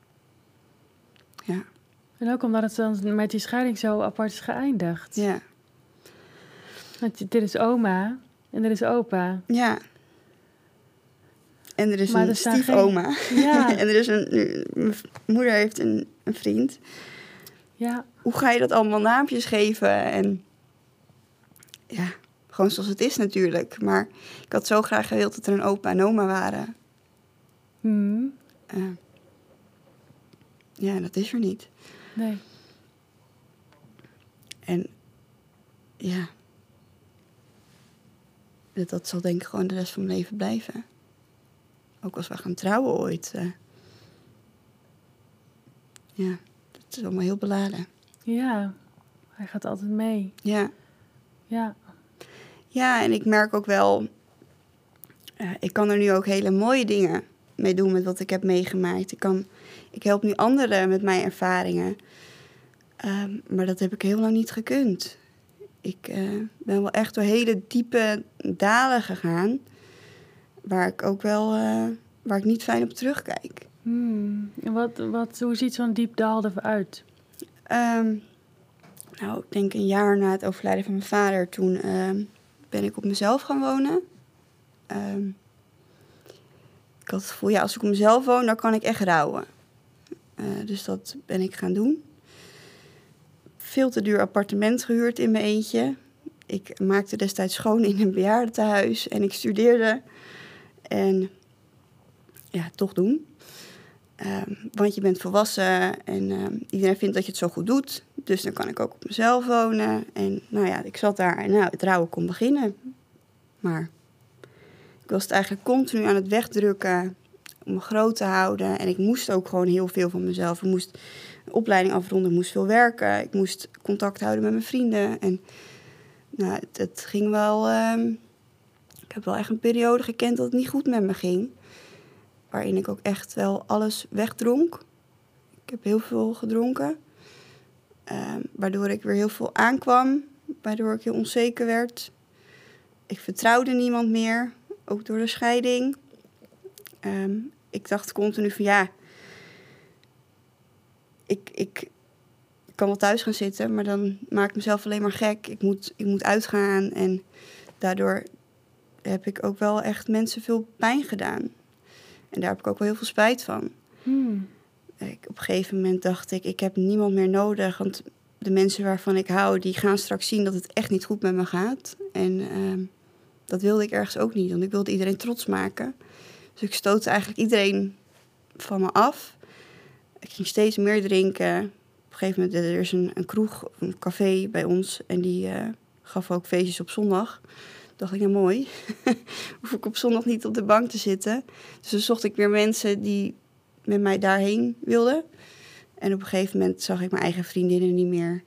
Ja. En ook omdat het dan met die scheiding zo apart is geëindigd. Ja. Want dit is oma en er is opa. Ja. En er is een stiefoma. Ja. En er is mijn moeder heeft een vriend. Ja. Hoe ga je dat allemaal naampjes geven? En ja, gewoon zoals het is natuurlijk. Maar ik had zo graag gewild dat er een opa en oma waren. Ja, dat is er niet. Nee. En ja, dat zal denk ik gewoon de rest van mijn leven blijven. Ook als we gaan trouwen ooit. Ja, dat is allemaal heel beladen. Ja, hij gaat altijd mee. Ja. Ja. Ja, en ik merk ook wel... ik kan er nu ook hele mooie dingen mee doen met wat ik heb meegemaakt. Ik help nu anderen met mijn ervaringen. Maar dat heb ik heel lang niet gekund. Ik ben wel echt door hele diepe dalen gegaan... waar ik ook wel waar ik niet fijn op terugkijk. En hoe ziet zo'n diep dal eruit? Nou, ik denk een jaar na het overlijden van mijn vader... toen ben ik op mezelf gaan wonen. Ik had het gevoel, ja, als ik op mezelf woon... dan kan ik echt rouwen. Dus dat ben ik gaan doen. Veel te duur appartement gehuurd in mijn eentje. Ik maakte destijds schoon in een bejaardentehuis... en ik studeerde... En ja, toch doen. Want je bent volwassen en iedereen vindt dat je het zo goed doet. Dus dan kan ik ook op mezelf wonen. En nou ja, ik zat daar en het rouwen kon beginnen. Maar ik was het eigenlijk continu aan het wegdrukken om me groot te houden. En ik moest ook gewoon heel veel van mezelf. Ik moest een opleiding afronden, ik moest veel werken. Ik moest contact houden met mijn vrienden. En nou, het ging wel... Ik heb wel echt een periode gekend dat het niet goed met me ging. Waarin ik ook echt wel alles wegdronk. Ik heb heel veel gedronken. Waardoor ik weer heel veel aankwam. Waardoor ik heel onzeker werd. Ik vertrouwde niemand meer. Ook door de scheiding. Ik dacht continu van ja... Ik kan wel thuis gaan zitten. Maar dan maak ik mezelf alleen maar gek. Ik moet uitgaan. En daardoor... heb ik ook wel echt mensen veel pijn gedaan. En daar heb ik ook wel heel veel spijt van. Op een gegeven moment dacht ik heb niemand meer nodig. Want de mensen waarvan ik hou, die gaan straks zien dat het echt niet goed met me gaat. En dat wilde ik ergens ook niet, want ik wilde iedereen trots maken. Dus ik stootte eigenlijk iedereen van me af. Ik ging steeds meer drinken. Op een gegeven moment, er is een kroeg, een café bij ons. En die gaf ook feestjes op zondag. Dacht ik, nou mooi, hoef ik op zondag niet op de bank te zitten. Dus dan zocht ik weer mensen die met mij daarheen wilden. En op een gegeven moment zag ik mijn eigen vriendinnen niet meer.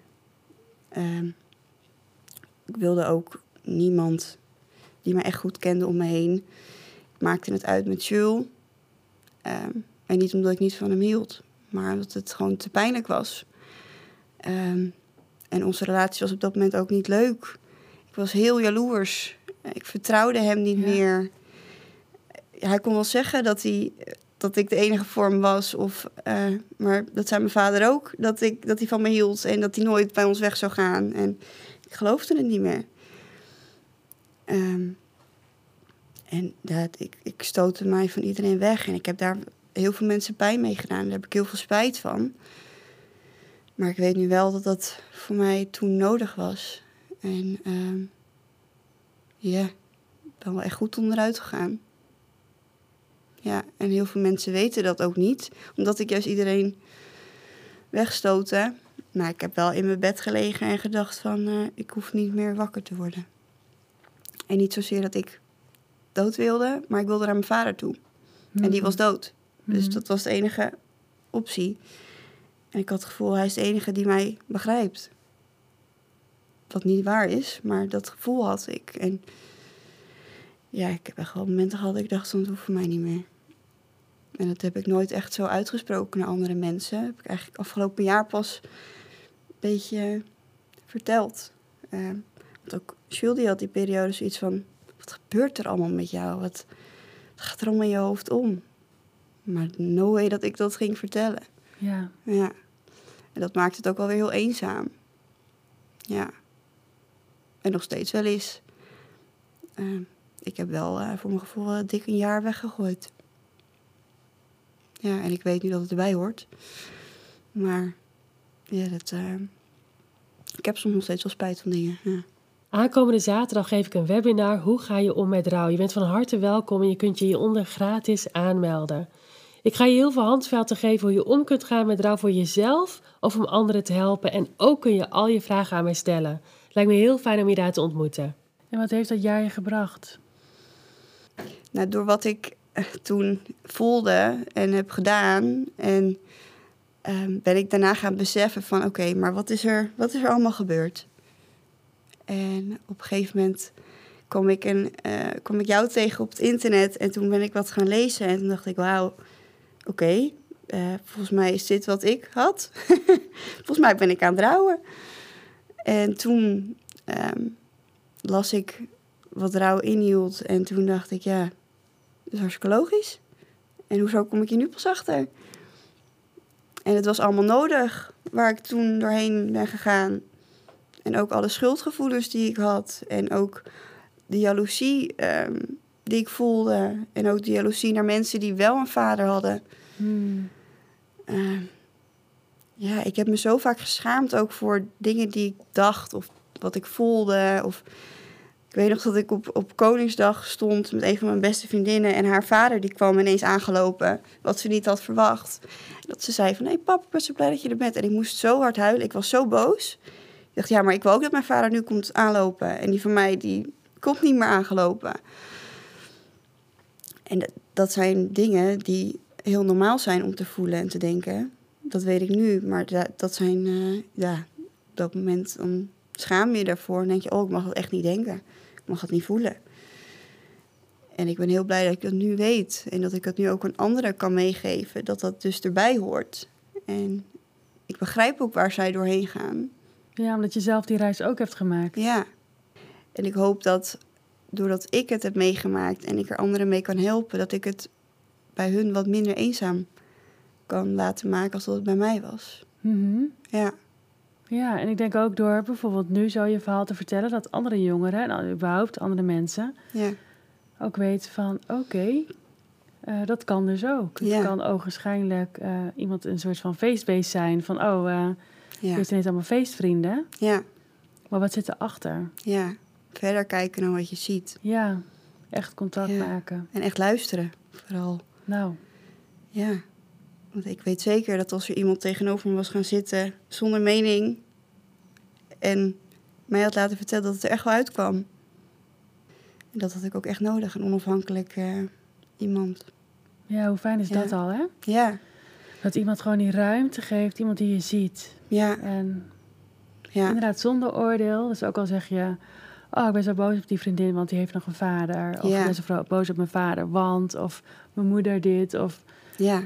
Ik wilde ook niemand die mij echt goed kende om me heen. Ik maakte het uit met Jules. En niet omdat ik niet van hem hield, maar omdat het gewoon te pijnlijk was. En onze relatie was op dat moment ook niet leuk. Ik was heel jaloers. Ik vertrouwde hem niet meer. Hij kon wel zeggen dat ik de enige voor hem was. Maar dat zei mijn vader ook. Dat hij van me hield en dat hij nooit bij ons weg zou gaan. En ik geloofde het niet meer. En ik stootte mij van iedereen weg. En ik heb daar heel veel mensen pijn mee gedaan. Daar heb ik heel veel spijt van. Maar ik weet nu wel dat dat voor mij toen nodig was. En ik ben wel echt goed onderuit gegaan. Ja, en heel veel mensen weten dat ook niet. Omdat ik juist iedereen wegstootte. Maar ik heb wel in mijn bed gelegen en gedacht van... ik hoef niet meer wakker te worden. En niet zozeer dat ik dood wilde, maar ik wilde naar mijn vader toe. En die was dood. Dus dat was de enige optie. En ik had het gevoel, hij is de enige die mij begrijpt. Wat niet waar is, maar dat gevoel had ik. En ja, ik heb echt wel momenten gehad dat ik dacht, dat hoeft voor mij niet meer. En dat heb ik nooit echt zo uitgesproken naar andere mensen. Dat heb ik eigenlijk afgelopen jaar pas een beetje verteld. Want ook Jules die had die periode zoiets van, wat gebeurt er allemaal met jou? Wat gaat er allemaal in je hoofd om? Maar no way dat ik dat ging vertellen. Ja. En dat maakt het ook wel weer heel eenzaam. Ja. En nog steeds wel eens. Ik heb wel voor mijn gevoel dik een jaar weggegooid. Ja, en ik weet nu dat het erbij hoort. Maar ja, ik heb soms nog steeds wel spijt van dingen. Ja. Aankomende zaterdag geef ik een webinar. Hoe ga je om met rouw? Je bent van harte welkom en je kunt je hieronder gratis aanmelden. Ik ga je heel veel handvaten geven hoe je om kunt gaan met rouw voor jezelf of om anderen te helpen. En ook kun je al je vragen aan mij stellen. Het lijkt me heel fijn om je daar te ontmoeten. En wat heeft dat jaar je gebracht? Nou, door wat ik toen voelde en heb gedaan. En ben ik daarna gaan beseffen van oké, maar wat is er allemaal gebeurd? En op een gegeven moment kwam ik jou tegen op het internet. En toen ben ik wat gaan lezen. En toen dacht ik, wauw, oké, volgens mij is dit wat ik had. Volgens mij ben ik aan het rouwen. En toen las ik wat rouw inhield. En toen dacht ik, ja, dat is hartstikke logisch. En hoezo kom ik hier nu pas achter? En het was allemaal nodig waar ik toen doorheen ben gegaan. En ook alle schuldgevoelens die ik had. En ook de jaloezie die ik voelde. En ook de jaloezie naar mensen die wel een vader hadden. Ja, ik heb me zo vaak geschaamd ook voor dingen die ik dacht of wat ik voelde. Of ik weet nog dat ik op Koningsdag stond met een van mijn beste vriendinnen. En haar vader die kwam ineens aangelopen, wat ze niet had verwacht. Dat ze zei van, hey pap, ik ben zo blij dat je er bent. En ik moest zo hard huilen, ik was zo boos. Ik dacht, ja, maar ik wil ook dat mijn vader nu komt aanlopen. En die van mij, die komt niet meer aangelopen. En dat zijn dingen die heel normaal zijn om te voelen en te denken. Dat weet ik nu, maar dat zijn, op dat moment dan schaam je daarvoor. En denk je, oh, ik mag dat echt niet denken. Ik mag het niet voelen. En ik ben heel blij dat ik dat nu weet. En dat ik het nu ook aan anderen kan meegeven. Dat dat dus erbij hoort. En ik begrijp ook waar zij doorheen gaan. Ja, omdat je zelf die reis ook hebt gemaakt. Ja. En ik hoop dat doordat ik het heb meegemaakt en ik er anderen mee kan helpen, dat ik het bij hun wat minder eenzaam kan laten maken als dat het bij mij was. Mm-hmm. Ja. Ja, en ik denk ook door bijvoorbeeld nu zo je verhaal te vertellen, dat andere jongeren en überhaupt andere mensen ook weten van oké, dat kan dus ook. Ja. Het kan ogenschijnlijk iemand een soort van feestbeest zijn van dit zijn niet allemaal feestvrienden. Ja. Maar wat zit erachter? Ja, verder kijken naar wat je ziet. Ja, echt contact maken. En echt luisteren, vooral. Nou. Ja, want ik weet zeker dat als er iemand tegenover me was gaan zitten zonder mening en mij had laten vertellen dat het er echt wel uitkwam. En dat had ik ook echt nodig, een onafhankelijk iemand. Ja, hoe fijn is dat al, hè? Ja. Dat iemand gewoon die ruimte geeft, iemand die je ziet. Ja. En inderdaad zonder oordeel. Dus ook al zeg je, oh, ik ben zo boos op die vriendin, want die heeft nog een vader. Of ik ben zo boos op mijn vader, want. Of mijn moeder dit, of... Ja.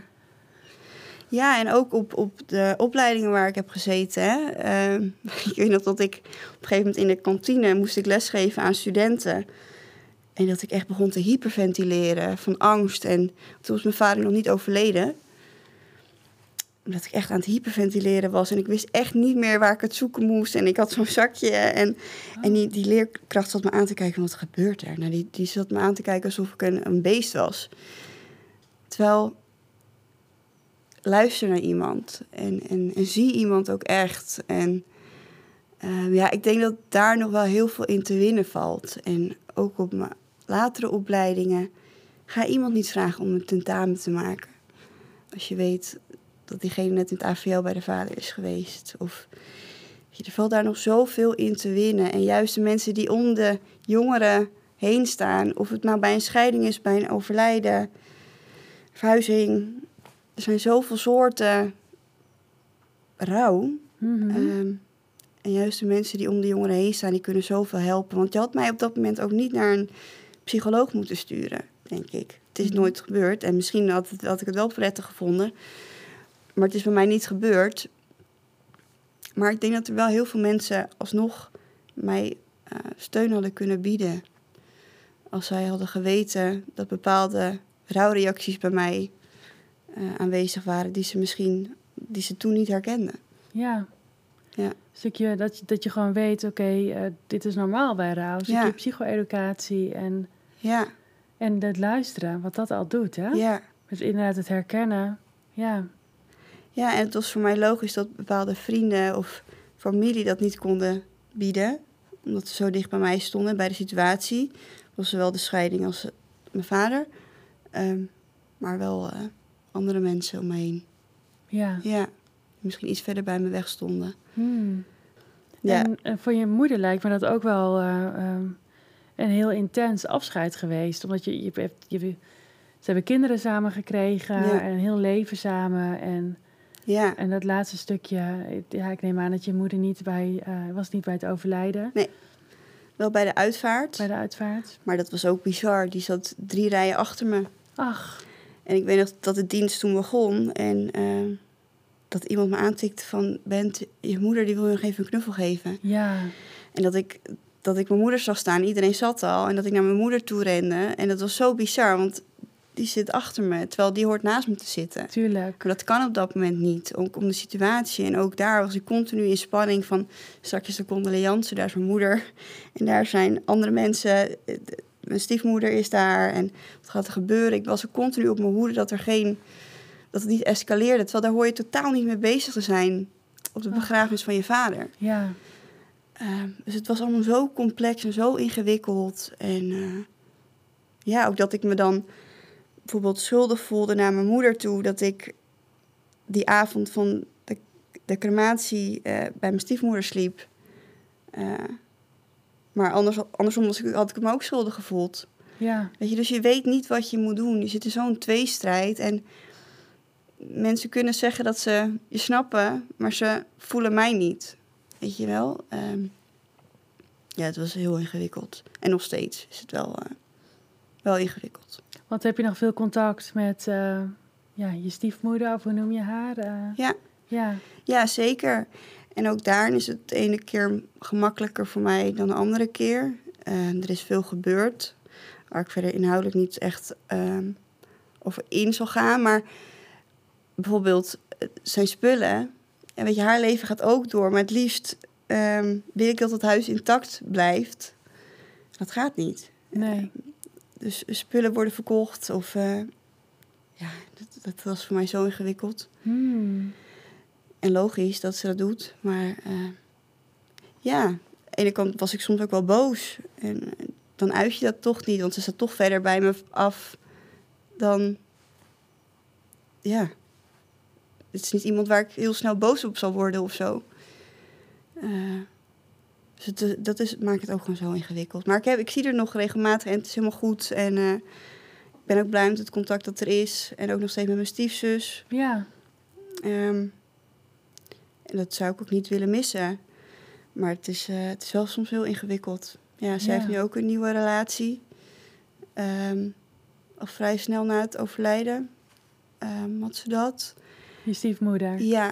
Ja, en ook op de opleidingen waar ik heb gezeten. Hè. Ik weet nog dat ik op een gegeven moment in de kantine moest ik lesgeven aan studenten. En dat ik echt begon te hyperventileren van angst. En toen was mijn vader nog niet overleden. Omdat ik echt aan het hyperventileren was. En ik wist echt niet meer waar ik het zoeken moest. En ik had zo'n zakje. En die leerkracht zat me aan te kijken. Wat gebeurt er? Nou, die zat me aan te kijken alsof ik een beest was. Terwijl, luister naar iemand. En zie iemand ook echt. En ik denk dat daar nog wel heel veel in te winnen valt. En ook op mijn latere opleidingen. Ga iemand niet vragen om een tentamen te maken. Als je weet dat diegene net in het AVL bij de vader is geweest. Of er valt daar nog zoveel in te winnen. En juist de mensen die om de jongeren heen staan. Of het nou bij een scheiding is, bij een overlijden, verhuizing. Er zijn zoveel soorten rouw. Mm-hmm. En juist de mensen die om de jongeren heen staan, die kunnen zoveel helpen. Want je had mij op dat moment ook niet naar een psycholoog moeten sturen, denk ik. Het is nooit gebeurd en misschien had ik het wel prettig gevonden. Maar het is bij mij niet gebeurd. Maar ik denk dat er wel heel veel mensen alsnog mij steun hadden kunnen bieden. Als zij hadden geweten dat bepaalde rouwreacties bij mij aanwezig waren... die ze toen niet herkenden. Ja. Ja. Een stukje dat je gewoon weet, oké, dit is normaal bij rouw. Een stukje psycho-educatie en het luisteren, wat dat al doet, hè? Ja. Dus inderdaad het herkennen, ja. Ja, en het was voor mij logisch dat bepaalde vrienden of familie dat niet konden bieden. Omdat ze zo dicht bij mij stonden bij de situatie. Was zowel de scheiding als mijn vader. Maar wel andere mensen om me heen. Ja. Ja, misschien iets verder bij me weg stonden. Ja. En voor je moeder lijkt me dat ook wel een heel intens afscheid geweest. Omdat ze hebben kinderen samen gekregen en een heel leven samen. En dat laatste stukje, ik neem aan dat je moeder was niet bij het overlijden. Nee, wel bij de uitvaart. Bij de uitvaart. Maar dat was ook bizar. Die zat 3 rijen achter me. Ach. En ik weet nog dat de dienst toen begon en dat iemand me aantikte van... Bent, je moeder die wil je nog even een knuffel geven. Ja. En dat ik mijn moeder zag staan, iedereen zat al... en dat ik naar mijn moeder toe rende. En dat was zo bizar, want die zit achter me... terwijl die hoort naast me te zitten. Tuurlijk. Maar dat kan op dat moment niet, ook om de situatie. En ook daar was ik continu in spanning van... straks is de condoleance, daar is mijn moeder... en daar zijn andere mensen... Mijn stiefmoeder is daar en wat gaat er gebeuren? Ik was er continu op mijn hoede dat het niet escaleerde. Terwijl daar hoor je totaal niet mee bezig te zijn op de begrafenis van je vader. Ja. Dus het was allemaal zo complex en zo ingewikkeld. En ook dat ik me dan bijvoorbeeld schuldig voelde naar mijn moeder toe. Dat ik die avond van de crematie bij mijn stiefmoeder sliep. Maar andersom had ik me ook schuldig gevoeld. Ja. Weet je, dus je weet niet wat je moet doen. Je zit in zo'n tweestrijd. En mensen kunnen zeggen dat ze je snappen, maar ze voelen mij niet. Weet je wel? Het was heel ingewikkeld. En nog steeds is het wel ingewikkeld. Want heb je nog veel contact met je stiefmoeder, of hoe noem je haar? Ja, zeker. En ook daarin is het de ene keer gemakkelijker voor mij dan de andere keer. Er is veel gebeurd, waar ik verder inhoudelijk niet echt over in zal gaan. Maar bijvoorbeeld zijn spullen. En weet je, haar leven gaat ook door. Maar het liefst wil ik dat het huis intact blijft. Dat gaat niet. Nee. Dus spullen worden verkocht. Of dat was voor mij zo ingewikkeld. En logisch dat ze dat doet. Maar aan de ene kant was ik soms ook wel boos. En dan uit je dat toch niet. Want ze staat toch verder bij me af dan... Ja. Het is niet iemand waar ik heel snel boos op zal worden of zo. Dus maakt het ook gewoon zo ingewikkeld. Maar ik zie er nog regelmatig en het is helemaal goed. En ik ben ook blij met het contact dat er is. En ook nog steeds met mijn stiefzus. Ja. En dat zou ik ook niet willen missen. Maar het is wel soms heel ingewikkeld. Ja, zij heeft nu ook een nieuwe relatie. Al vrij snel na het overlijden had ze dat. Je stiefmoeder? Ja.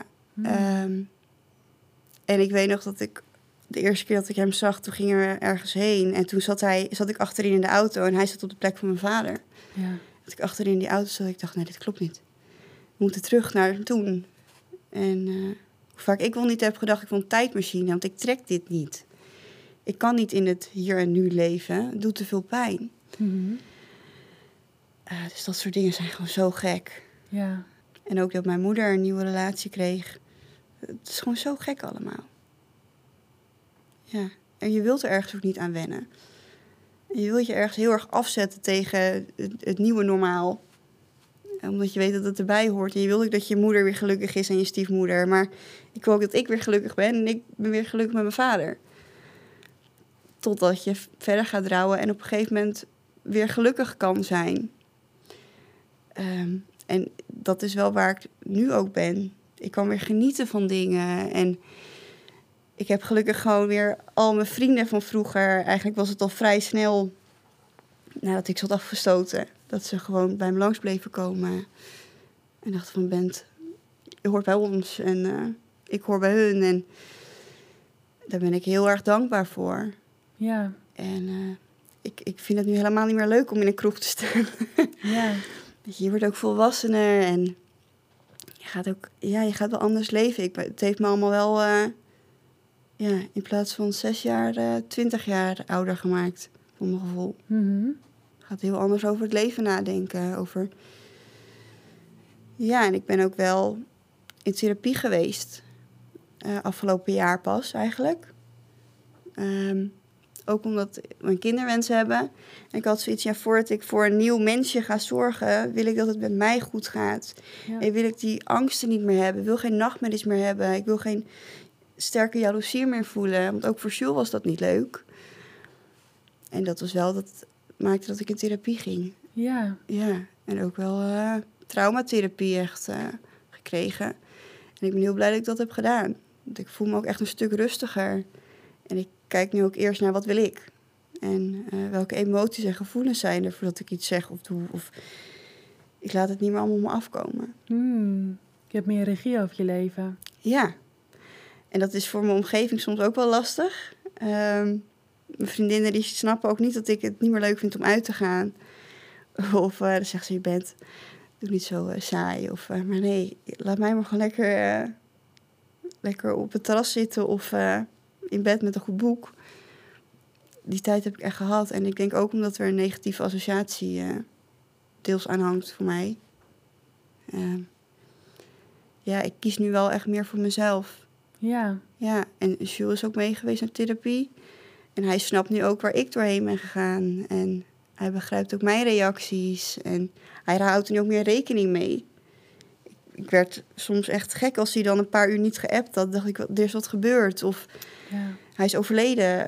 En ik weet nog dat de eerste keer dat ik hem zag, toen gingen we ergens heen. En toen zat ik achterin in de auto en hij zat op de plek van mijn vader. Ja. Dat ik achterin in die auto zat, ik dacht, nee, dit klopt niet. We moeten terug naar toen. En hoe vaak ik wel niet heb gedacht, ik wil een tijdmachine, want ik trek dit niet. Ik kan niet in het hier en nu leven. Het doet te veel pijn. Dus dat soort dingen zijn gewoon zo gek. Ja. En ook dat mijn moeder een nieuwe relatie kreeg. Het is gewoon zo gek allemaal. Ja. En je wilt er ergens ook niet aan wennen. En je wilt je ergens heel erg afzetten tegen het nieuwe normaal. Omdat je weet dat het erbij hoort. En je wilt ook dat je moeder weer gelukkig is en je stiefmoeder. Maar ik wil ook dat ik weer gelukkig ben. En ik ben weer gelukkig met mijn vader. Totdat je verder gaat rouwen en op een gegeven moment weer gelukkig kan zijn. En dat is wel waar ik nu ook ben. Ik kan weer genieten van dingen. En ik heb gelukkig gewoon weer al mijn vrienden van vroeger. Eigenlijk was het al vrij snel nadat ik zat afgestoten, dat ze gewoon bij me langs bleven komen. En dachten van, Bent, je hoort bij ons en ik hoor bij hun. En daar ben ik heel erg dankbaar voor. Ja. En ik vind het nu helemaal niet meer leuk om in een kroeg te staan. Ja. Je wordt ook volwassener en je gaat wel anders leven. Het heeft me allemaal wel, in plaats van 6 jaar, 20 jaar ouder gemaakt, voor mijn gevoel. Mm-hmm. Gaat heel anders over het leven nadenken. Ja, en ik ben ook wel in therapie geweest. Afgelopen jaar pas, eigenlijk. Ook omdat mijn kinderwensen hebben. En ik had zoiets, voordat ik voor een nieuw mensje ga zorgen, wil ik dat het met mij goed gaat. Ja. En wil ik die angsten niet meer hebben. Ik wil geen nachtmerries meer hebben. Ik wil geen sterke jaloezie meer voelen. Want ook voor Jules was dat niet leuk. En dat maakte dat ik in therapie ging. Ja. Ja, en ook wel traumatherapie echt gekregen. En ik ben heel blij dat ik dat heb gedaan. Want ik voel me ook echt een stuk rustiger. En ik kijk nu ook eerst naar wat wil ik. En welke emoties en gevoelens zijn er voordat ik iets zeg of doe. Of ik laat het niet meer allemaal op me afkomen. Je hebt meer regie over je leven. Ja. En dat is voor mijn omgeving soms ook wel lastig. Mijn vriendinnen die snappen ook niet dat ik het niet meer leuk vind om uit te gaan. Of dan zegt ze, doe niet zo saai. Of, maar nee, laat mij maar gewoon lekker op het terras zitten of in bed met een goed boek. Die tijd heb ik echt gehad. En ik denk ook omdat er een negatieve associatie deels aan hangt voor mij. Ik kies nu wel echt meer voor mezelf. Ja. Ja, en Jules is ook mee geweest naar therapie. En hij snapt nu ook waar ik doorheen ben gegaan. En hij begrijpt ook mijn reacties. En hij houdt er nu ook meer rekening mee. Ik werd soms echt gek als hij dan een paar uur niet geappt had. Dacht ik, er is wat gebeurd. Of hij is overleden.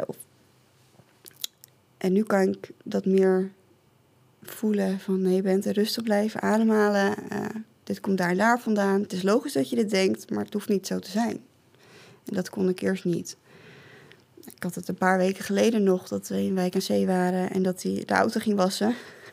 En nu kan ik dat meer voelen van, nee, je bent rustig blijven, ademhalen. Dit komt daar en daar vandaan. Het is logisch dat je dit denkt, maar het hoeft niet zo te zijn. En dat kon ik eerst niet. Ik had het een paar weken geleden nog, dat we in Wijk aan Zee waren en dat hij de auto ging wassen.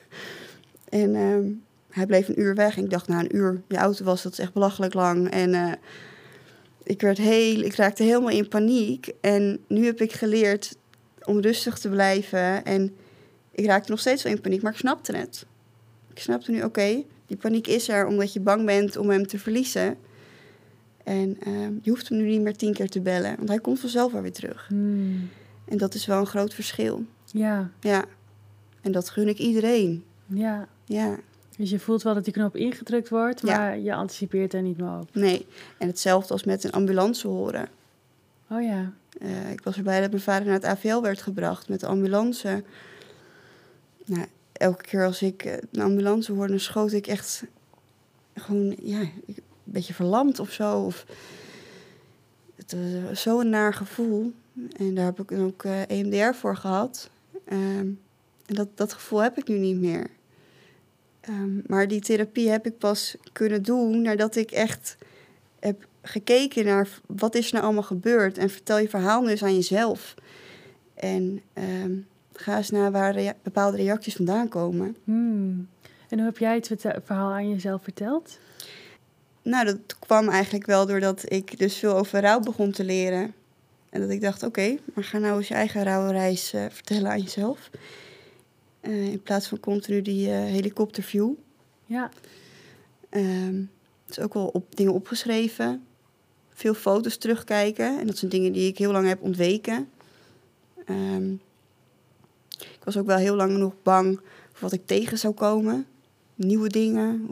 En hij bleef een uur weg. En ik dacht, een uur je auto was, dat is echt belachelijk lang. En ik raakte helemaal in paniek. En nu heb ik geleerd om rustig te blijven. En ik raakte nog steeds wel in paniek, maar ik snapte het. Ik snapte nu, oké, die paniek is er omdat je bang bent om hem te verliezen. En je hoeft hem nu niet meer 10 keer te bellen, want hij komt vanzelf wel weer terug. En dat is wel een groot verschil. Ja. Ja. En dat gun ik iedereen. Ja. Ja. Dus je voelt wel dat die knop ingedrukt wordt, maar je anticipeert er niet meer op. Nee. En hetzelfde als met een ambulance horen. Oh ja. Ik was erbij dat mijn vader naar het AVL werd gebracht met de ambulance. Nou, elke keer als ik een ambulance hoorde, dan schoot ik echt gewoon, een beetje verlamd of zo. Of het was zo'n naar gevoel. En daar heb ik dan ook EMDR voor gehad. En dat gevoel heb ik nu niet meer. Maar die therapie heb ik pas kunnen doen nadat ik echt heb gekeken naar wat is er nou allemaal gebeurd. En vertel je verhaal nu eens aan jezelf. En ga eens naar waar bepaalde reacties vandaan komen. En hoe heb jij het verhaal aan jezelf verteld? Nou, dat kwam eigenlijk wel doordat ik dus veel over rouw begon te leren. En dat ik dacht, oké, maar ga nou eens je eigen rouwreis vertellen aan jezelf. In plaats van continu die helikopterview. Ja. Dus ook wel dingen opgeschreven. Veel foto's terugkijken. En dat zijn dingen die ik heel lang heb ontweken. Ik was ook wel heel lang nog bang voor wat ik tegen zou komen. Nieuwe dingen.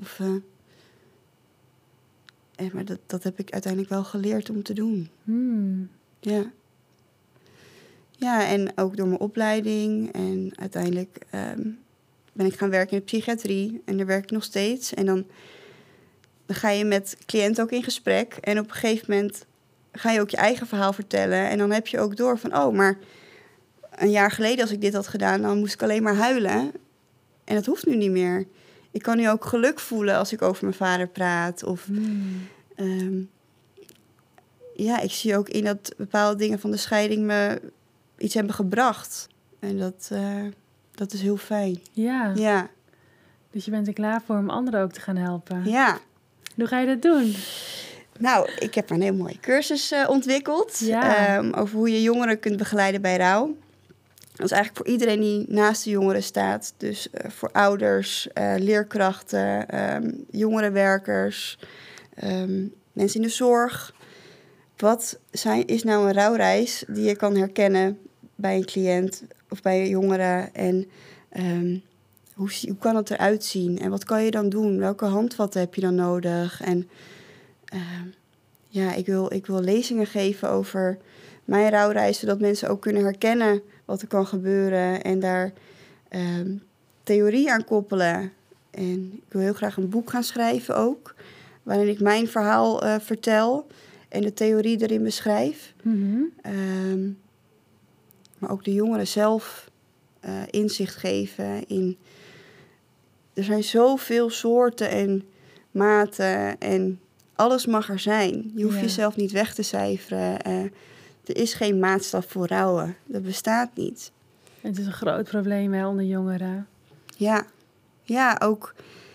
Maar dat heb ik uiteindelijk wel geleerd om te doen. Ja. Ja, en ook door mijn opleiding. En uiteindelijk ben ik gaan werken in de psychiatrie. En daar werk ik nog steeds. En dan ga je met cliënten ook in gesprek. En op een gegeven moment ga je ook je eigen verhaal vertellen. En dan heb je ook door van, maar een jaar geleden als ik dit had gedaan, dan moest ik alleen maar huilen. En dat hoeft nu niet meer. Ik kan nu ook geluk voelen als ik over mijn vader praat. Of ik zie ook in dat bepaalde dingen van de scheiding me iets hebben gebracht. En dat is heel fijn. Ja. Ja. Dus je bent er klaar voor om anderen ook te gaan helpen. Ja. Hoe ga je dat doen? Nou, ik heb een heel mooie cursus ontwikkeld. Ja. Over hoe je jongeren kunt begeleiden bij rouw. Dat is eigenlijk voor iedereen die naast de jongeren staat. Dus voor ouders, leerkrachten, jongerenwerkers, mensen in de zorg. Wat is nou een rouwreis die je kan herkennen bij een cliënt of bij een jongere? En hoe kan het eruit zien? En wat kan je dan doen? Welke handvatten heb je dan nodig? En ik wil lezingen geven over mijn rouwreis, zodat mensen ook kunnen herkennen wat er kan gebeuren en daar theorie aan koppelen. En ik wil heel graag een boek gaan schrijven ook, waarin ik mijn verhaal vertel en de theorie erin beschrijf. Mm-hmm. Maar ook de jongeren zelf inzicht geven in. Er zijn zoveel soorten en maten en alles mag er zijn. Je hoeft jezelf niet weg te cijferen. Er is geen maatstaf voor rouwen. Dat bestaat niet. Het is een groot probleem onder jongeren. Ja, ook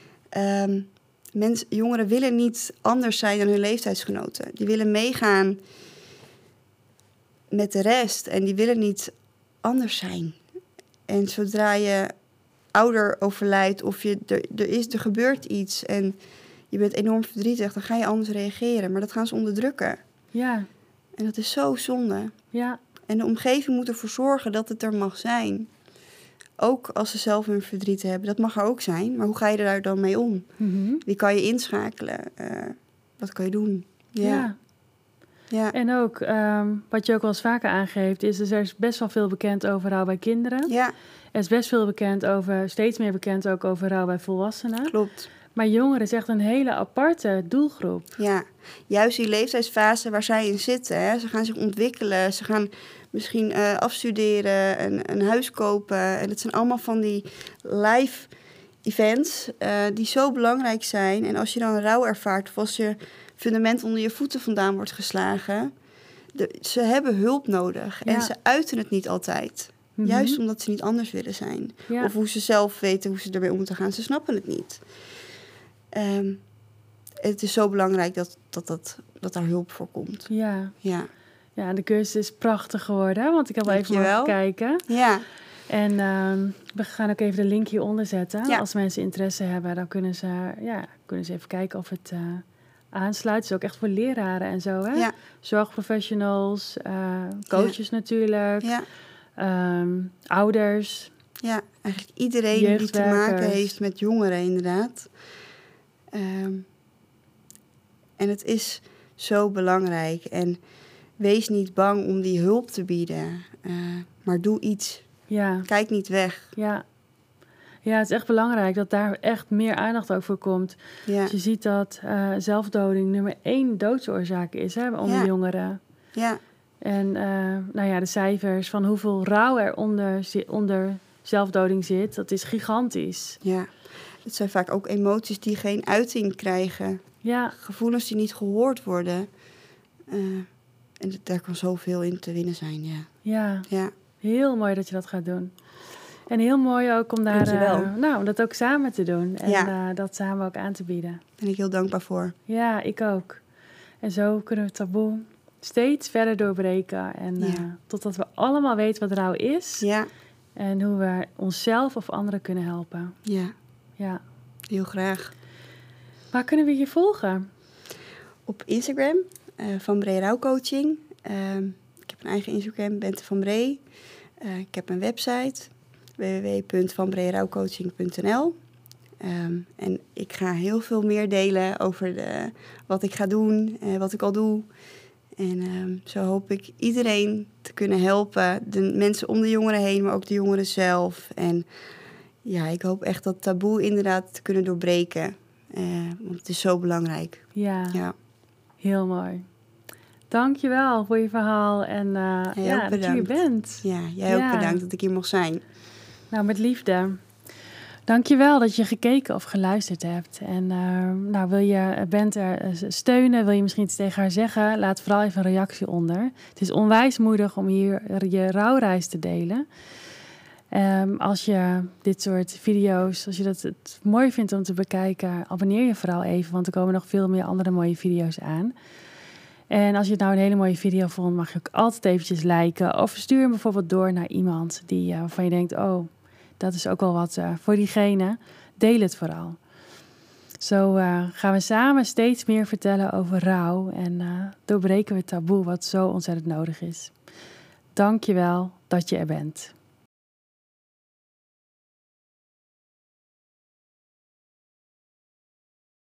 jongeren willen niet anders zijn dan hun leeftijdsgenoten. Die willen meegaan met de rest en die willen niet anders zijn. En zodra je ouder overlijdt of er gebeurt iets en je bent enorm verdrietig, dan ga je anders reageren. Maar dat gaan ze onderdrukken. Ja. En dat is zo zonde. Ja. En de omgeving moet ervoor zorgen dat het er mag zijn. Ook als ze zelf hun verdriet hebben. Dat mag er ook zijn. Maar hoe ga je daar dan mee om? Mm-hmm. Wie kan je inschakelen? Wat kan je doen? Ja. En ook, wat je ook wel eens vaker aangeeft, is er is best wel veel bekend over rouw bij kinderen. Ja. Er is best veel steeds meer bekend ook over rouw bij volwassenen. Klopt. Maar jongeren is echt een hele aparte doelgroep. Ja, juist die leeftijdsfase waar zij in zitten. Hè. Ze gaan zich ontwikkelen, ze gaan misschien afstuderen, een huis kopen. En dat zijn allemaal van die live events die zo belangrijk zijn. En als je dan rouw ervaart of als je fundament onder je voeten vandaan wordt geslagen, ze hebben hulp nodig. Ja. En ze uiten het niet altijd. Mm-hmm. Juist omdat ze niet anders willen zijn. Ja. Of hoe ze zelf weten hoe ze ermee om moeten gaan. Ze snappen het niet. Het is zo belangrijk dat daar hulp voor komt. Ja. Ja. Ja, de cursus is prachtig geworden, want ik heb wel even mogen kijken. Ja. En we gaan ook even de link hieronder zetten. Ja. Als mensen interesse hebben, dan kunnen ze even kijken of het aansluit. Het is ook echt voor leraren en zo, hè? Ja. Zorgprofessionals, coaches natuurlijk, ouders. Ja, eigenlijk iedereen die te maken heeft met jongeren inderdaad. En het is zo belangrijk. En wees niet bang om die hulp te bieden. Maar doe iets. Ja. Kijk niet weg. Ja. Ja, het is echt belangrijk dat daar echt meer aandacht ook voor komt. Ja. Dus je ziet dat zelfdoding nummer 1 doodsoorzaak is onder jongeren. Ja. En de cijfers van hoeveel rouw er onder zelfdoding zit, dat is gigantisch. Ja. Het zijn vaak ook emoties die geen uiting krijgen. Ja. Gevoelens die niet gehoord worden. En daar kan zoveel in te winnen zijn, ja. Ja. Heel mooi dat je dat gaat doen. En heel mooi ook om om dat ook samen te doen. En dat samen ook aan te bieden. Daar ben ik heel dankbaar voor. Ja, ik ook. En zo kunnen we het taboe steeds verder doorbreken. En totdat we allemaal weten wat rouw is. Ja. En hoe we onszelf of anderen kunnen helpen. Ja. Ja. Heel graag. Waar kunnen we je volgen? Op Instagram, Van Bree Rouwcoaching. Ik heb een eigen Instagram, Bente van Bree. Ik heb een website, www.vanbreerouwcoaching.nl. En ik ga heel veel meer delen over wat ik ga doen, wat ik al doe. En zo hoop ik iedereen te kunnen helpen. De mensen om de jongeren heen, maar ook de jongeren zelf. En ja, ik hoop echt dat taboe inderdaad te kunnen doorbreken. Want het is zo belangrijk. Ja. Heel mooi. Dankjewel voor je verhaal en dat je hier bent. Ja, jij ook bedankt dat ik hier mocht zijn. Nou, met liefde. Dankjewel dat je gekeken of geluisterd hebt. En wil je Bente steunen, wil je misschien iets tegen haar zeggen, laat vooral even een reactie onder. Het is onwijs moedig om hier je rouwreis te delen. Als je dit soort video's, als je het mooi vindt om te bekijken, abonneer je vooral even, want er komen nog veel meer andere mooie video's aan. En als je het nou een hele mooie video vond, mag je ook altijd eventjes liken. Of stuur hem bijvoorbeeld door naar iemand waarvan je denkt, oh, dat is ook wel wat voor diegene. Deel het vooral. Zo gaan we samen steeds meer vertellen over rouw en doorbreken we het taboe wat zo ontzettend nodig is. Dank je wel dat je er bent.